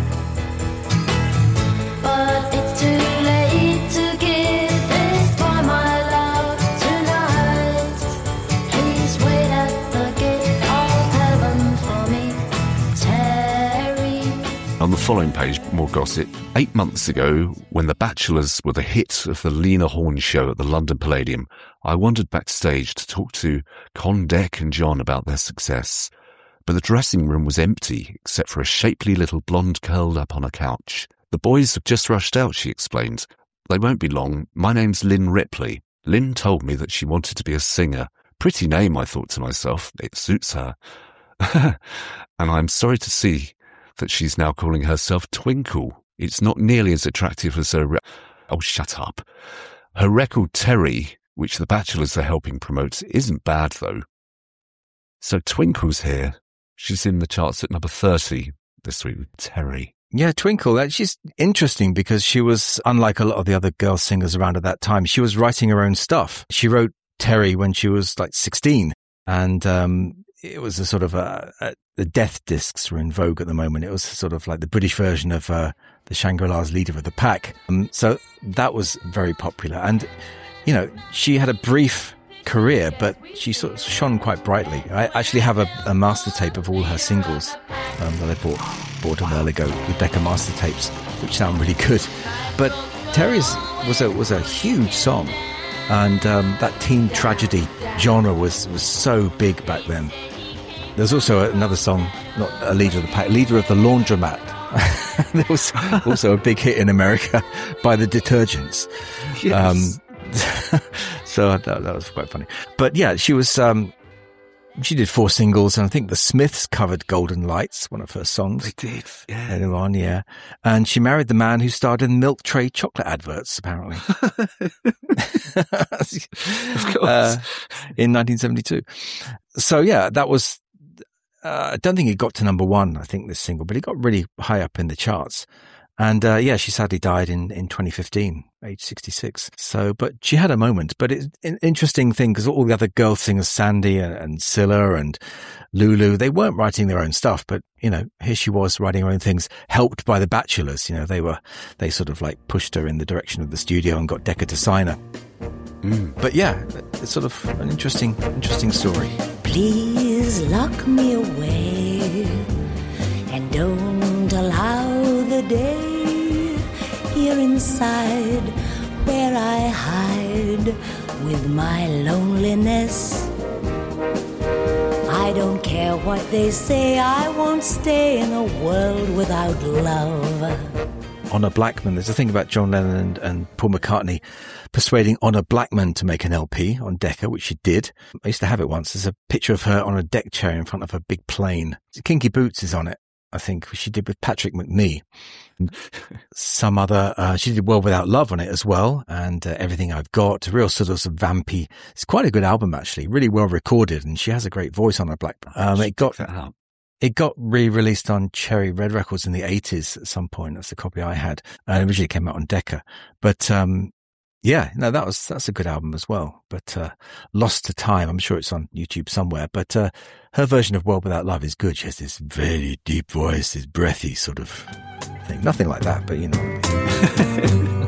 But it's too late to give this boy my love tonight. Please wait at the gate of heaven for me, Terry. On the following page, more gossip. 8 months ago, when The Bachelors were the hit of the Lena Horne show at the London Palladium, I wandered backstage to talk to Con Deck and John about their success. But the dressing room was empty, except for a shapely little blonde curled up on a couch. The boys have just rushed out, she explained. They won't be long. My name's Lynn Ripley. Lynn told me that she wanted to be a singer, Pretty name, I thought to myself. It suits her. And I'm sorry to see that she's now calling herself Twinkle. It's not nearly as attractive as her... Oh, shut up. Her record Terry, which the Bachelors are helping promote, isn't bad, though. So Twinkle's here. She's in the charts at number 30 this week with Terry. Yeah, Twinkle, she's interesting because she was, unlike a lot of the other girl singers around at that time, she was writing her own stuff. She wrote Terry when she was like 16, and it was a sort of the death discs were in vogue at the moment. It was sort of like the British version of the Shangri-La's Leader of the Pack. So that was very popular. And, you know, she had a brief career, but she sort of shone quite brightly. I actually have a master tape of all her singles that I bought a while ago, the Decca master tapes, which sound really good. But Terry's was a huge song, and that teen tragedy genre was so big back then. There's also another song, not a Leader of the Pack, Leader of the Laundromat. There was also a big hit in America by the Detergents. Yes. So that was quite funny. But yeah, she was, she did 4 singles, and I think the Smiths covered Golden Lights, one of her songs. They did, yeah. Later on, yeah. And she married the man who starred in Milk Tray chocolate adverts, apparently. Of course. In 1972. So yeah, that was, I don't think it got to number 1, I think, this single, but it got really high up in the charts. And yeah, she sadly died in 2015, age 66. So, but she had a moment. But it's an interesting thing because all the other girl singers, Sandy and Scylla and Lulu, they weren't writing their own stuff. But, you know, here she was writing her own things, helped by the Bachelors. You know, they sort of like pushed her in the direction of the studio and got Decca to sign her. But yeah, it's sort of an interesting story. Please lock me away and don't allow the day here inside where I hide with my loneliness. I don't care what they say, I won't stay in a world without love. Honor Blackman, there's a thing about John Lennon and Paul McCartney persuading Honor Blackman to make an LP on Decca, which she did. I used to have it once. There's a picture of her on a deck chair in front of a big plane. Kinky Boots is on it, I think. She did with Patrick McNee. Some other, she did World Without Love on it as well, and Everything I've Got, real sort of vampy. It's quite a good album, actually, really well recorded, and she has a great voice on her Blackman. It got re-released on Cherry Red Records in the 80s at some point. That's the copy I had, and originally came out on Decca. But yeah, no, that's a good album as well. But Lost to Time, I'm sure it's on YouTube somewhere. But her version of World Without Love is good. She has this very deep voice, this breathy sort of thing. Nothing like that, but you know what I mean.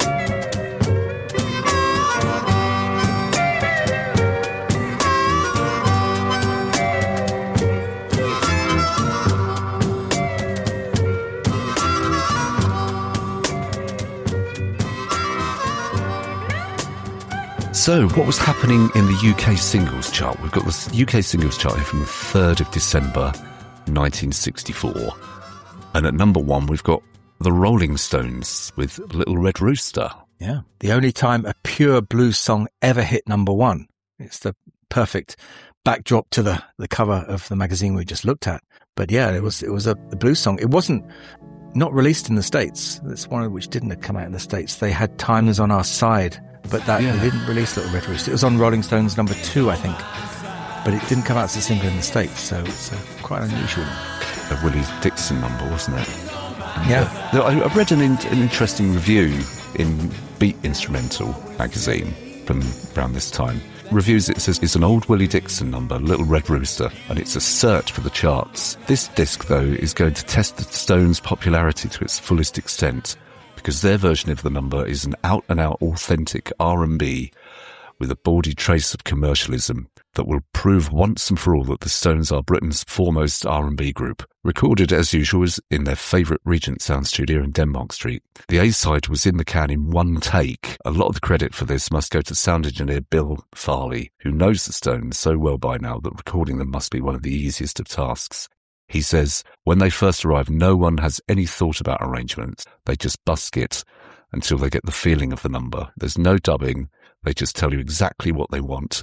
So, what was happening in the UK singles chart? We've got the UK singles chart here from the 3rd of December, 1964. And at number 1, we've got the Rolling Stones with Little Red Rooster. Yeah, the only time a pure blues song ever hit number 1. It's the perfect backdrop to the cover of the magazine we just looked at. But yeah, it was a blues song. It wasn't not released in the States. That's one of which didn't come out in the States. They had Time Is on Our Side, but they didn't release Little Red Rooster. It was on Rolling Stones number 2, I think, but it didn't come out as a single in the States, so it's quite unusual. A Willie Dixon number, wasn't it? Yeah. I read an interesting review in Beat Instrumental magazine from around this time. Reviews, it says, it's an old Willie Dixon number, Little Red Rooster, and it's a search for the charts. This disc, though, is going to test the Stones' popularity to its fullest extent, because their version of the number is an out-and-out authentic R&B with a bawdy trace of commercialism that will prove once and for all that the Stones are Britain's foremost R&B group. Recorded, as usual, in their favourite Regent Sound studio in Denmark Street. The A-side was in the can in one take. A lot of the credit for this must go to sound engineer Bill Farley, who knows the Stones so well by now that recording them must be one of the easiest of tasks. He says, when they first arrive, no one has any thought about arrangements. They just busk it until they get the feeling of the number. There's no dubbing. They just tell you exactly what they want.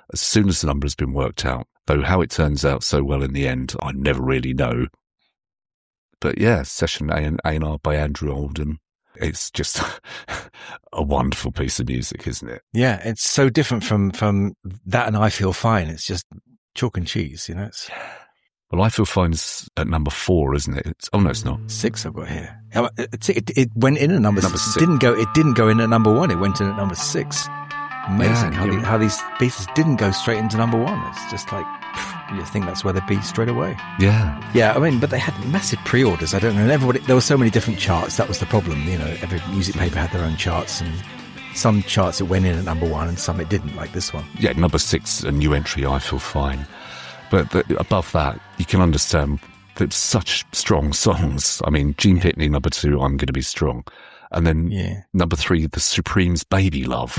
as soon as the number has been worked out. Though how it turns out so well in the end, I never really know. But yeah, Session A&R by Andrew Oldham. It's just a wonderful piece of music, isn't it? Yeah, it's so different from that and I Feel Fine. It's just chalk and cheese, you know. It's Well, I Feel Fine's at number 4, isn't it? No, it's not. 6 I've got here. It went in at number 6. Number 6. It didn't go in at number 1. It went in at number 6. Amazing Yeah, how these pieces didn't go straight into number 1. It's just like, you think that's where they'd be straight away. Yeah. Yeah, I mean, but they had massive pre-orders. I don't know. And everybody, there were so many different charts. That was the problem. You know, every music paper had their own charts, and some charts it went in at number 1 and some it didn't, like this one. Yeah, number 6, a new entry, I Feel Fine. But above that, you can understand that such strong songs. I mean, Gene Pitney, number 2, I'm Gonna Be Strong. And then number 3, The Supremes' Baby Love.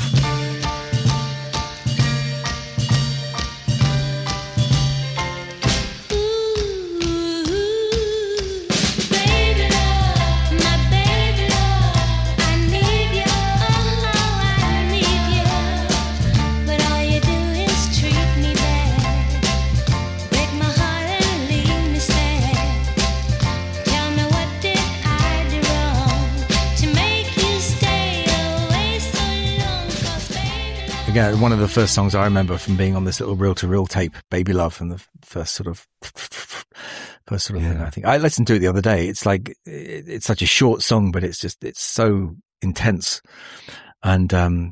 Yeah, one of the first songs I remember from being on this little reel-to-reel tape, Baby Love, and the first sort of thing. I think I listened to it the other day. It's like it's such a short song, but it's so intense, and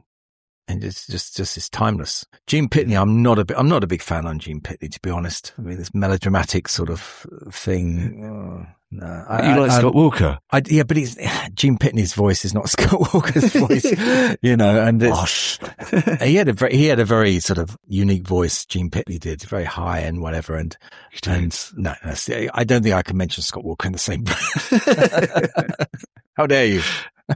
it's timeless. Gene Pitney, I'm not a big fan on Gene Pitney, to be honest. I mean, this melodramatic sort of thing. No, You like Scott Walker? But Gene Pitney's voice is not Scott Walker's voice, you know. And he had a very sort of unique voice. Gene Pitney did, very high and whatever. And no, I don't think I can mention Scott Walker in the same breath. How dare you?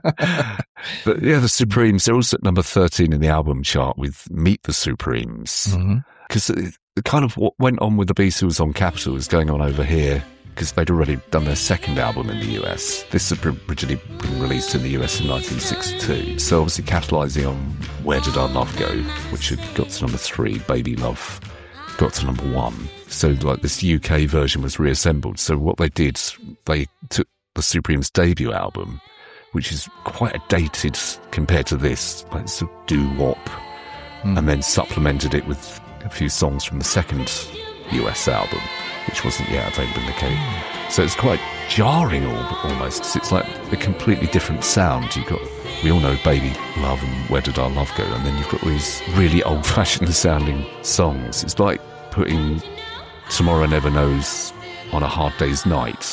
But yeah, the Supremes, they're also at number 13 in the album chart with Meet the Supremes. Because it kind of what went on with the Beatles on Capitol was going on over here, because they'd already done their second album in the US. This had originally been released in the US in 1962. So obviously capitalising on Where Did Our Love Go, which had got to number 3, Baby Love got to number 1. So like this UK version was reassembled. So what they did, they took the Supremes' debut album, which is quite dated compared to this, like sort of doo-wop, and then supplemented it with a few songs from the second US album, which wasn't yet available in the UK. So it's quite jarring almost, because it's like a completely different sound. We all know Baby Love and Where Did Our Love Go, and then you've got all these really old-fashioned sounding songs. It's like putting Tomorrow Never Knows on A Hard Day's Night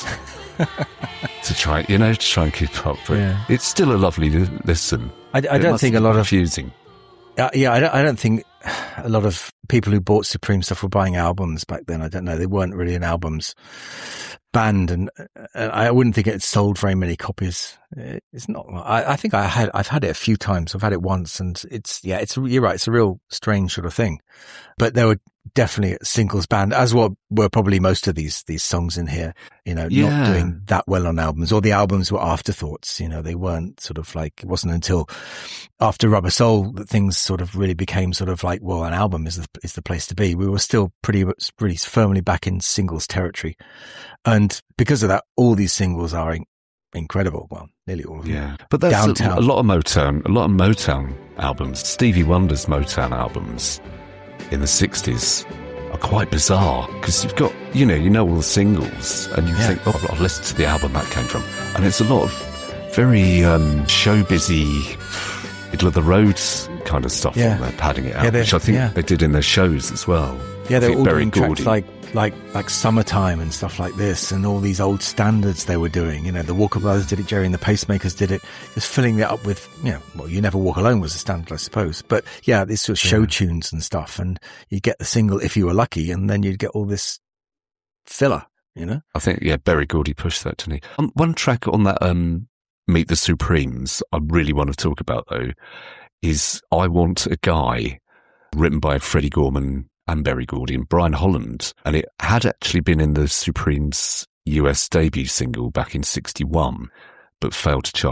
to try and keep up. But it's still a lovely listen. I don't think a lot of confusing. I don't think a lot of people who bought Supreme stuff were buying albums back then. I don't know. They weren't really an albums band, and I wouldn't think it sold very many copies. It's not. I think I've had it a few times. I've had it once, and you're right. It's a real strange sort of thing. But there were definitely a singles band, as were probably most of these songs in here. You know, not doing that well on albums, or the albums were afterthoughts. You know, they weren't sort of like, it wasn't until after Rubber Soul that things sort of really became sort of like, well, an album is the place to be. We were still pretty firmly back in singles territory, and because of that, all these singles are incredible. Well, nearly all of them. Yeah, but that's a lot of Motown albums. Stevie Wonder's Motown albums in the 60s are quite bizarre, because you've got, you know all the singles, and you think, oh, I've listened to the album that came from, and it's a lot of very showbizy, middle of the road kind of stuff on there, padding it out, which I think they did in their shows as well. Yeah, they're all doing tracks like Summertime and stuff like this, and all these old standards they were doing. You know, the Walker Brothers did it, Jerry and the Pacemakers did it, just filling it up with, You Never Walk Alone was a standard, I suppose. But yeah, these sort of show tunes and stuff, and you'd get the single if you were lucky, and then you'd get all this filler, you know? I think, Berry Gordy pushed that, didn't he? One track on that Meet the Supremes I really want to talk about, though, is I Want a Guy, written by Freddie Gorman and Berry Gordy and Brian Holland. And it had actually been in the Supremes' US debut single back in 1961, but failed to chart.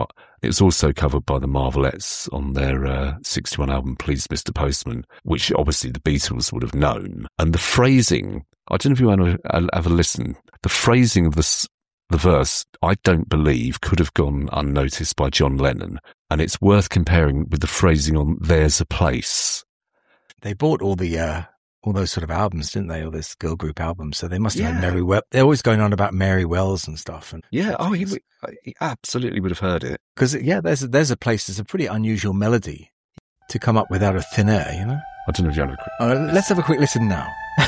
It's also covered by the Marvelettes on their 61 album, Please Mr. Postman, which obviously the Beatles would have known. And the phrasing, I don't know if you want to have a listen, the phrasing of the verse, I don't believe, could have gone unnoticed by John Lennon. And it's worth comparing with the phrasing on There's a Place. They bought all those sort of albums, didn't they? All those girl group albums. So they must have had Mary Wells. They're always going on about Mary Wells and stuff. And yeah. Oh, he absolutely would have heard it. Because, there's a place, there's a pretty unusual melody to come up with out of thin air, you know? I don't know if you want to... Let's have a quick listen now.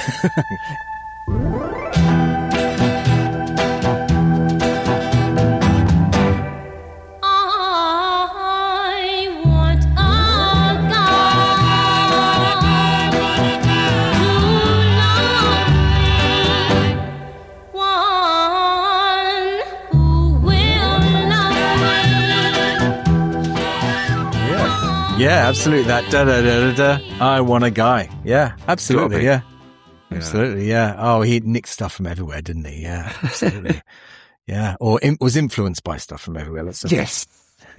Yeah, absolutely. That da-da-da-da-da, I want a guy. Yeah, absolutely. Yeah. Absolutely. Yeah. Oh, he nicked stuff from everywhere, didn't he? Yeah, absolutely. Yeah. Or was influenced by stuff from everywhere. Yes.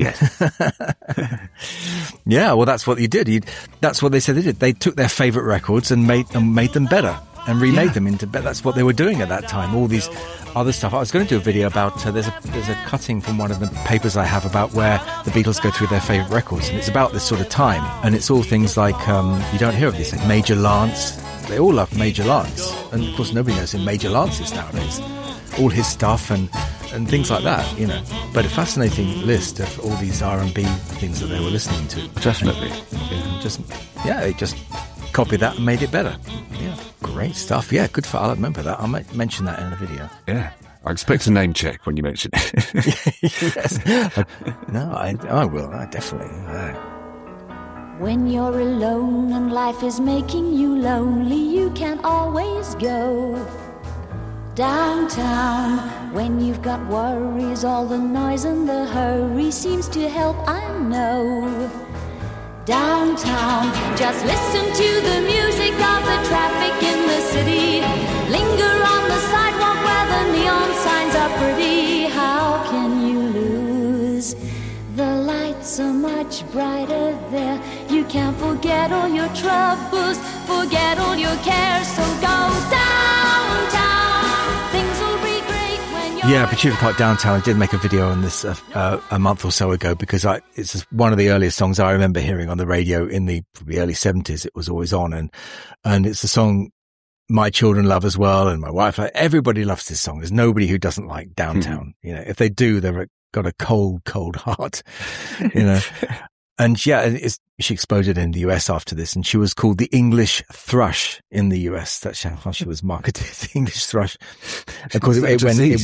Yeah. Well, that's what he did. That's what they said they did. They took their favorite records and made them better and remade them into better. That's what they were doing at that time. All these other stuff. I was going to do a video about, there's a cutting from one of the papers I have about where the Beatles go through their favorite records. And it's about this sort of time. And it's all things like, you don't hear of this, like Major Lance. They all love Major Lance. And of course, nobody knows who Major Lance is nowadays. All his stuff and things like that, you know. But a fascinating list of all these R&B things that they were listening to. Definitely. They just copied that and made it better. Yeah, great stuff. Yeah, good for. I'll remember that. I might mention that in the video. Yeah, I expect a name check when you mention it. Yes. I will. I definitely. When you're alone and life is making you lonely, you can always go downtown. When you've got worries, all the noise and the hurry seems to help, I know. Downtown, just listen to the music of the traffic in the city. Linger on the sidewalk where the neon signs are pretty. How can you lose? The lights are much brighter there. You can't forget all your troubles, forget all your cares. So go downtown. Things will be great when you're... Yeah, Petula Clark Downtown. I did make a video on this a month or so ago because it's one of the earliest songs I remember hearing on the radio in the early 70s. It was always on, and it's a song my children love as well, and my wife. Everybody loves this song. There's nobody who doesn't like Downtown. You know, if they do, they've got a cold, cold heart. You know. And she exploded in the US after this, and she was called the English Thrush in the US. That's how she was marketed, the English Thrush. Of course, the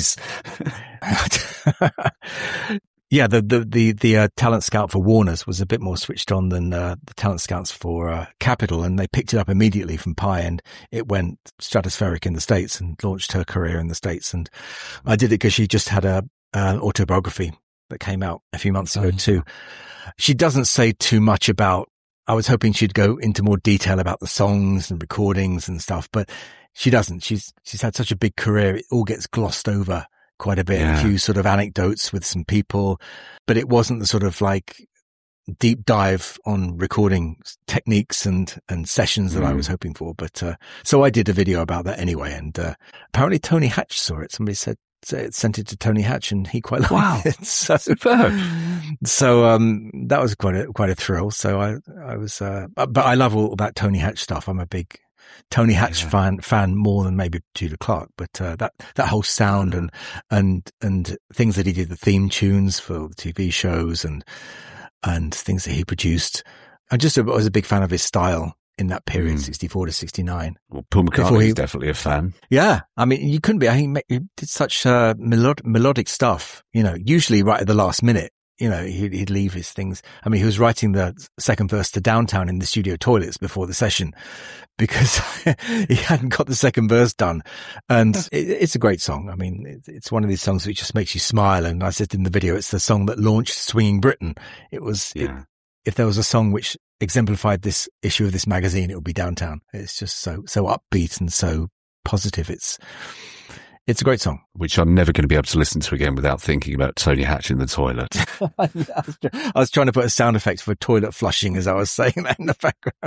talent scout for Warner's was a bit more switched on than the talent scouts for Capitol, and they picked it up immediately from Pi, and it went stratospheric in the States and launched her career in the States. And I did it because she just had an autobiography that came out a few months ago too. She doesn't say too much about, I was hoping she'd go into more detail about the songs and recordings and stuff, but she doesn't. She's had such a big career. It all gets glossed over quite a bit. Yeah. A few sort of anecdotes with some people, but it wasn't the sort of like deep dive on recording techniques and sessions that I was hoping for. But, so I did a video about that anyway. And, apparently Tony Hatch saw it. Somebody sent it to Tony Hatch and he quite liked it. So, superb. So, that was quite a thrill. So I was, but I love all that Tony Hatch stuff. I'm a big Tony Hatch fan more than maybe Petula Clark, but, that whole sound and things that he did, the theme tunes for the TV shows and things that he produced. I was a big fan of his style in that period, 64 to 69. Well, Paul McCartney is definitely a fan. Yeah. I mean, you couldn't be. He did such melodic stuff, you know, usually right at the last minute. You know, he'd leave his things. I mean, he was writing the second verse to Downtown in the studio toilets before the session because he hadn't got the second verse done. And it's a great song. I mean, it's one of these songs which just makes you smile. And I said in the video, it's the song that launched Swinging Britain. It was, if there was a song which exemplified this issue of this magazine, it would be Downtown. It's just so upbeat and so positive. It's a great song. Which I'm never going to be able to listen to again without thinking about Tony Hatch in the toilet. I was trying to put a sound effect for toilet flushing as I was saying that in the background.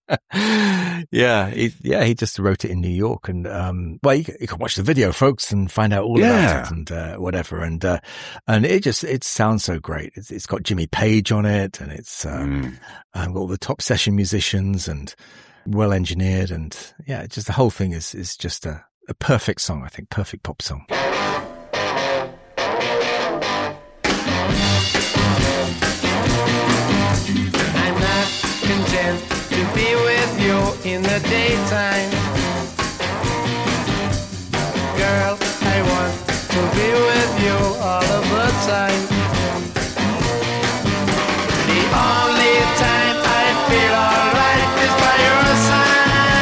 He just wrote it in New York, and you can watch the video, folks, and find out all about it and whatever. And it sounds so great. It's got Jimmy Page on it, and it's got all the top session musicians and well engineered, and just the whole thing is just a perfect song, I think. Perfect pop song. I'm not content to be with you in the daytime. Girl, I want to be with you all of the time. The only time I feel alright is by your side.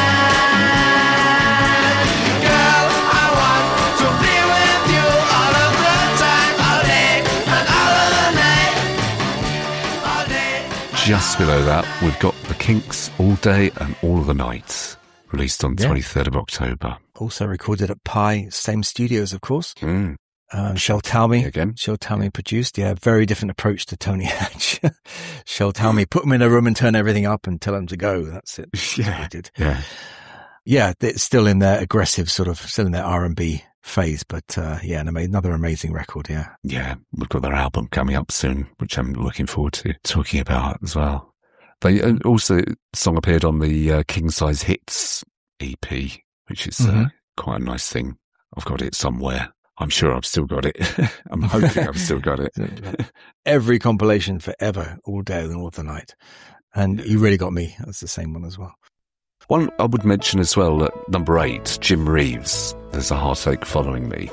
Just below that, we've got The Kinks, All Day and All of the Night, released on 23rd of October. Also recorded at Pi, same studios, of course. Shel Talmy. Shel Talmy produced. Very different approach to Tony Hatch. Shel Talmy put him in a room and turn everything up and tell him to go. That's it. That's what he did. Yeah, it's still in their aggressive still in their R&B phase, but another amazing record. Yeah, we've got their album coming up soon, which I'm looking forward to talking about as well. They also, the song appeared on the King Size Hits EP, which is quite a nice thing. I've got it somewhere. I'm sure I've still got it. I'm hoping I've still got it. Every compilation forever, All Day and All of the Night. And You Really Got Me. That's the same one as well. One I would mention as well, at number 8, Jim Reeves, There's a Heartache Following Me.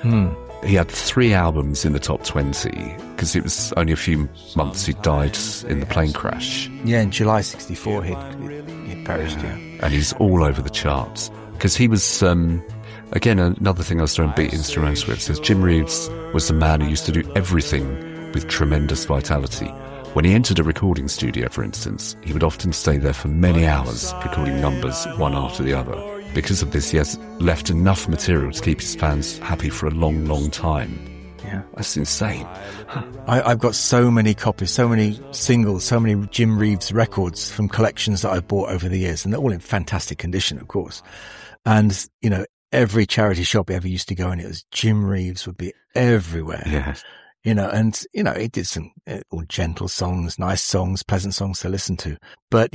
He had 3 albums in the top 20 because it was only a few months he'd died in the plane crash. Yeah, in July 64 he'd perished, And he's all over the charts because he was, again, another thing I was throwing beat instruments with, says Jim Reeves was the man who used to do everything with tremendous vitality. When he entered a recording studio, for instance, he would often stay there for many hours recording numbers one after the other. Because of this, he has left enough material to keep his fans happy for a long, long time. Yeah. That's insane. I've got so many copies, so many singles, so many Jim Reeves records from collections that I've bought over the years, and they're all in fantastic condition, of course. And, every charity shop I ever used to go in, it was Jim Reeves would be everywhere. Yes. He did some all gentle songs, nice songs, pleasant songs to listen to. But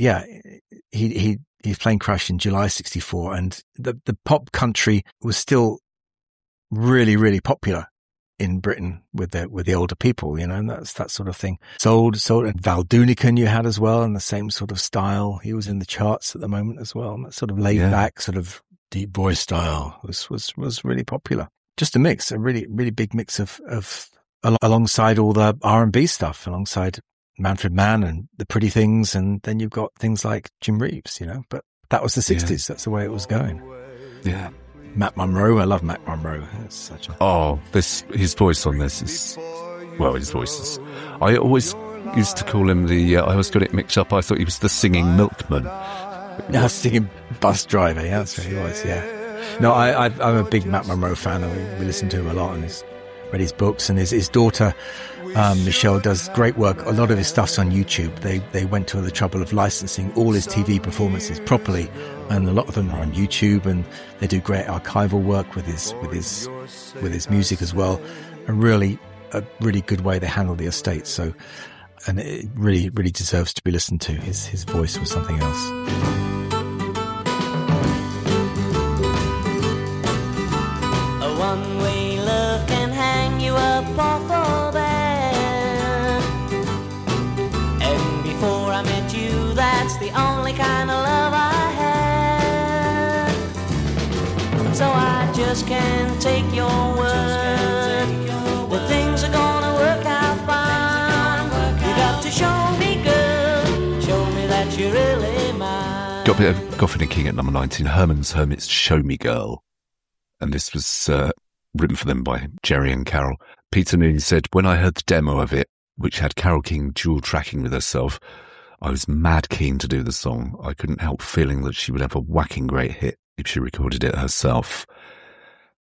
he plane crashed in July 64, and the pop country was still really, really popular in Britain with the older people, and that's that sort of thing. Sold, and Val Doonican you had as well, in the same sort of style. He was in the charts at the moment as well. And that sort of laid back, sort of deep voice style was really popular. Just a mix, a really, really big mix of alongside all the R&B stuff, alongside Manfred Mann and the Pretty Things, and then you've got things like Jim Reeves, But that was the 60s. That's the way it was going. Yeah. Matt Monro, I love Matt Monro. His voice on this is, his voice is. I always used to call him I always got it mixed up. I thought he was the singing milkman. No, singing bus driver. Yeah, that's what he was. Yeah. No, I'm a big Matt Monro fan. We listen to him a lot, and read his books, and his daughter Michelle does great work. A lot of his stuff's on YouTube. They went to the trouble of licensing all his TV performances properly, and a lot of them are on YouTube, and they do great archival work with his music as well. A really good way they handle the estate. So, and it really, really deserves to be listened to. His voice was something else. The only kind of love I had, so I just can't take your word that things are gonna work out fine. You got to show me, girl, show me that you're really mine. Got a bit of Goffin and King at number 19, Herman's Hermits, Show Me Girl, and this was written for them by Jerry and Carol. Peter Noone said, when I heard the demo of it, which had Carole King dual tracking with herself, I was mad keen to do the song. I couldn't help feeling that she would have a whacking great hit if she recorded it herself.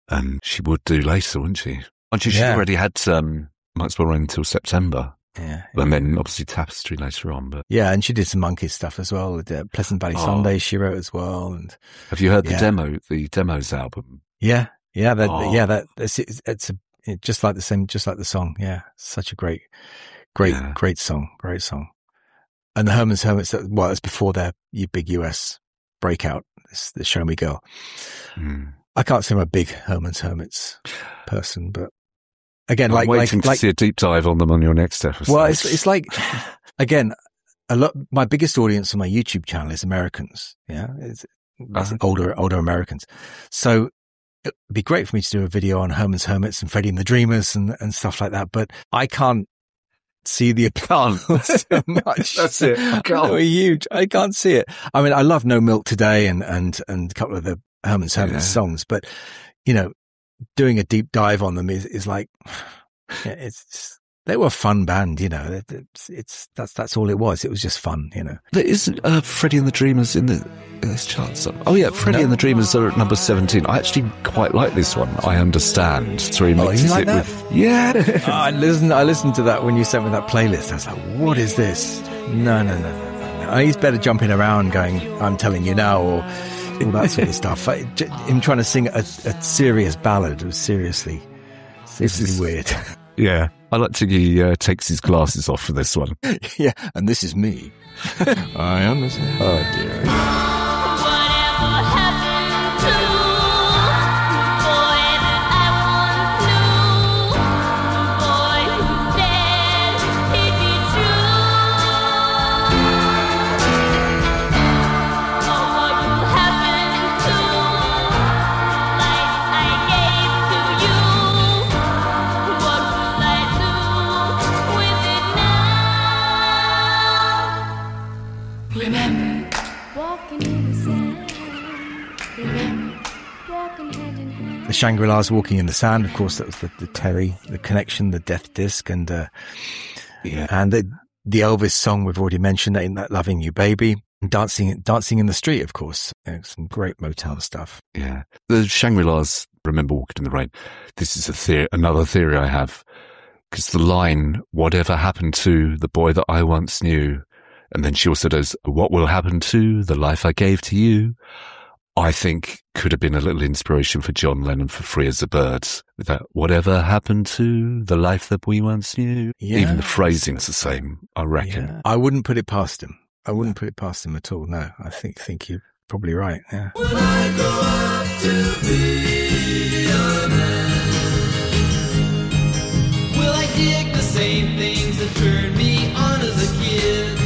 And she would do later, wouldn't she? And she Yeah. already had Maxwell Run until September. Yeah. And then obviously Tapestry later on. But Yeah, and she did some Monkeys stuff as well. With Pleasant Valley Sunday she wrote as well. And have you heard Yeah. the Demos album? yeah, Oh. it's just like the song. Yeah, such a great song. Great song. And the Herman's Hermits, well, it's before their big US breakout, the Show Me Girl. Mm. I can't say I'm a big Herman's Hermits person, but again, I'm waiting to see a deep dive on them on your next episode. well, it's like, again, my biggest audience on my YouTube channel is Americans. Yeah. It's older Americans. So it'd be great for me to do a video on Herman's Hermits and Freddie and the Dreamers and stuff like that, but I can't see the appeal so much. That's it. I can't. I can't see it. I mean, I love No Milk Today and a couple of the Herman's Hermits songs, but doing a deep dive on them is like, they were a fun band, that's all it was. It was just fun, There isn't Freddie and the Dreamers in this chart. Oh yeah, Freddie and the Dreamers are at number 17. I actually quite like this one. I Understand. So he mixes you like it that? with yeah. I listened to that when you sent me that playlist. I was like, what is this? No. He's better jumping around going, I'm telling you now, or all that sort of stuff. Him trying to sing a serious ballad was seriously weird. Yeah, I like to he takes his glasses off for this one. Yeah, and this is me. I understand. Oh dear. Whatever happened to the boy that I once knew? The boy who said he'd be true. Oh, what will happen to the life I gave to you? What will I do with it now? Remember. Walking in the sand. Remember, walking hand in hand. The Shangri-Las Walking in the Sand, of course, that was the Terry, the Connection, the Death Disc, and and the Elvis song we've already mentioned, Ain't That Loving You Baby, Dancing in the Street, of course. Some great Motown stuff. Yeah, the Shangri-Las, Remember Walking in the Rain. This is another theory I have, because the line, whatever happened to the boy that I once knew, and then she also does, what will happen to the life I gave to you, I think could have been a little inspiration for John Lennon for Free as a Bird. With that, whatever happened to the life that we once knew. Yeah. Even the phrasing's the same, I reckon. Yeah. I wouldn't put it past him. I wouldn't put it past him at all. No, I think you're probably right. Yeah. When I grow up to be a man, will I dig the same things that turned me on as a kid?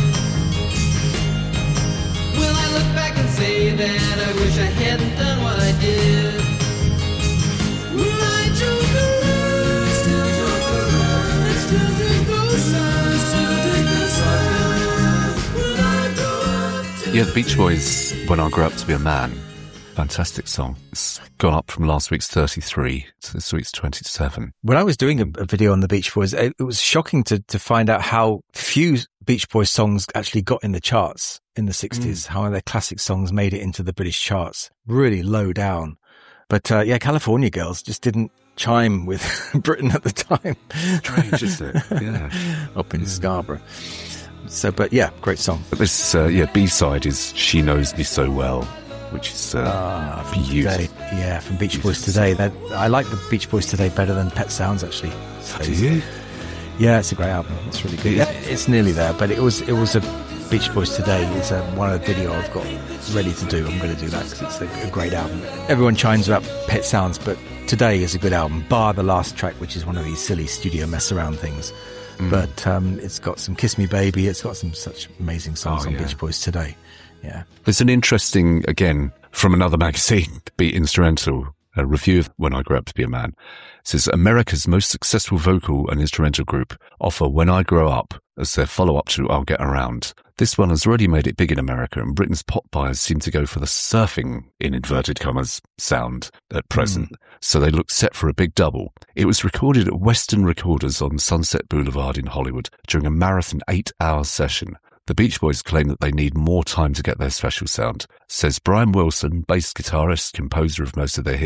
Will I look back and say that I wish I hadn't done what I did? Will I joke around, still joke around, still take those signs, still take the signs? Will I grow up to Yeah, the Beach Boys, When I Grow Up to Be a Man. Fantastic song. It's gone up from last week's 33 to this week's 27. When I was doing a video on the Beach Boys, it was shocking to find out how few Beach Boys songs actually got in the charts in the 60s, how their classic songs made it into the British charts. Really low down. But California Girls just didn't chime with Britain at the time. Strange, isn't it? Yeah. Up in Scarborough. So, but yeah, great song. But this, B-side is She Knows Me So Well, which is beautiful. Yeah, from Beach Boys Today. I like the Beach Boys Today better than Pet Sounds, actually. Do you? Yeah, it's a great album. It's really good. It's nearly there, but it was a Beach Boys Today. It's one of the video I've got ready to do. I'm going to do that because it's a great album. Everyone chimes about Pet Sounds, but Today is a good album, bar the last track, which is one of these silly studio mess around things. But it's got some Kiss Me Baby. It's got some such amazing songs on Beach Boys Today. Yeah. There's an interesting, again, from another magazine, Beat Instrumental, a review of When I Grow Up to Be a Man. It says, America's most successful vocal and instrumental group offer When I Grow Up as their follow-up to I'll Get Around. This one has already made it big in America, and Britain's pop buyers seem to go for the surfing, in inverted commas, sound at present, so they look set for a big double. It was recorded at Western Recorders on Sunset Boulevard in Hollywood during a marathon 8-hour session. The Beach Boys claim that they need more time to get their special sound. Says Brian Wilson, bass guitarist, composer of most of their hits,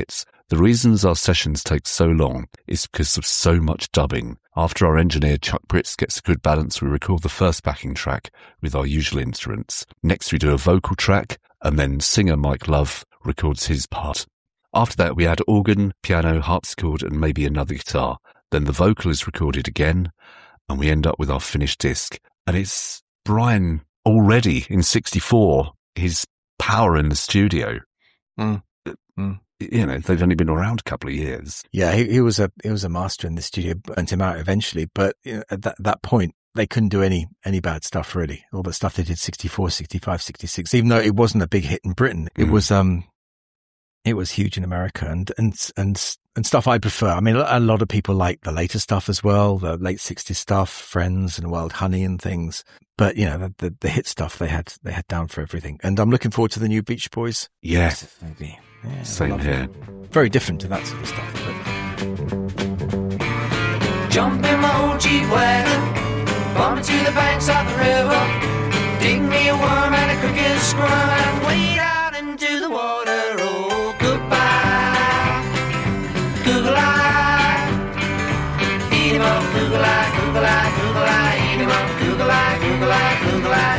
The reasons our sessions take so long is because of so much dubbing. After our engineer Chuck Britz gets a good balance, we record the first backing track with our usual instruments. Next we do a vocal track, and then singer Mike Love records his part. After that we add organ, piano, harpsichord and maybe another guitar. Then the vocal is recorded again, and we end up with our finished disc. And it's Brian already in 64, his power in the studio. You know, they've only been around a couple of years. Yeah, he was a master in the studio, burnt him out eventually. But you know, at that point, they couldn't do any bad stuff really. All the stuff they did 64, 65, 66, even though it wasn't a big hit in Britain, it was huge in America and stuff I prefer. I mean, a lot of people like the later stuff as well, the late 60s stuff, Friends and Wild Honey and things. But you know, the hit stuff they had down for everything. And I'm looking forward to the new Beach Boys. Yeah. Maybe. Yeah, same here. Very different to that sort of stuff. But Jump in my old Jeep wagon, bump to the banks of the river, dig me a worm and a cricket scrum, and wade out into the water. Oh, goodbye, Google-eye, eat him up, Google-eye, Google-eye, Google-eye, eat him up, Google-eye, Google-eye, Google-eye,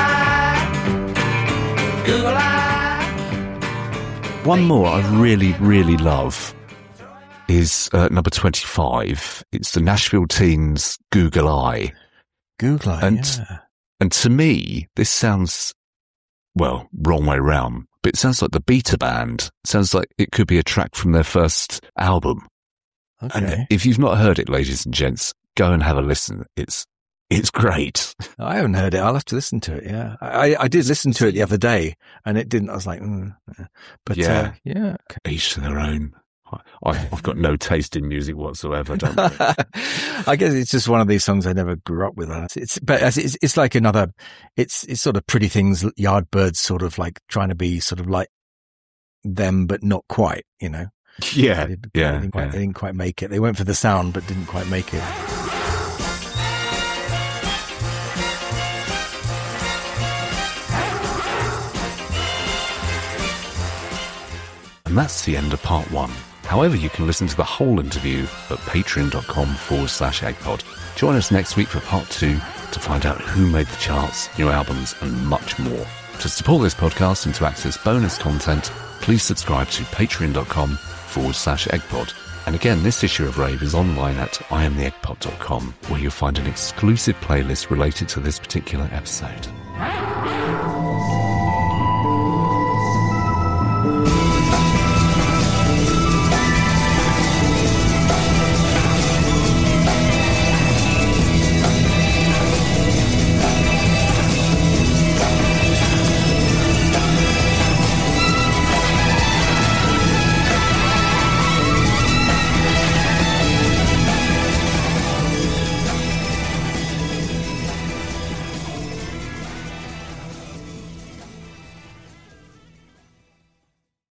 goodbye, Google-eye. One more I really, really love is number 25. It's the Nashville Teens Google Eye. Google Eye, yeah. And to me, this sounds, well, wrong way round, but it sounds like the Beta Band. It sounds like it could be a track from their first album. Okay. And if you've not heard it, ladies and gents, go and have a listen. It's great. I haven't heard it. I'll have to listen to it. Yeah, I did listen to it the other day, and it didn't. I was like, but yeah. Okay. Each to their own. I've got no taste in music whatsoever. Don't I? I guess it's just one of these songs I never grew up with. It's like another. It's sort of Pretty Things, Yardbirds, sort of like trying to be sort of like them, but not quite. You know. Yeah. They didn't quite make it. They went for the sound, but didn't quite make it. And that's the end of part 1. However, you can listen to the whole interview at patreon.com/eggpod. Join us next week for part 2 to find out who made the charts, new albums, and much more. To support this podcast and to access bonus content, please subscribe to patreon.com/eggpod. And again, this issue of Rave is online at iamtheeggpod.com, where you'll find an exclusive playlist related to this particular episode.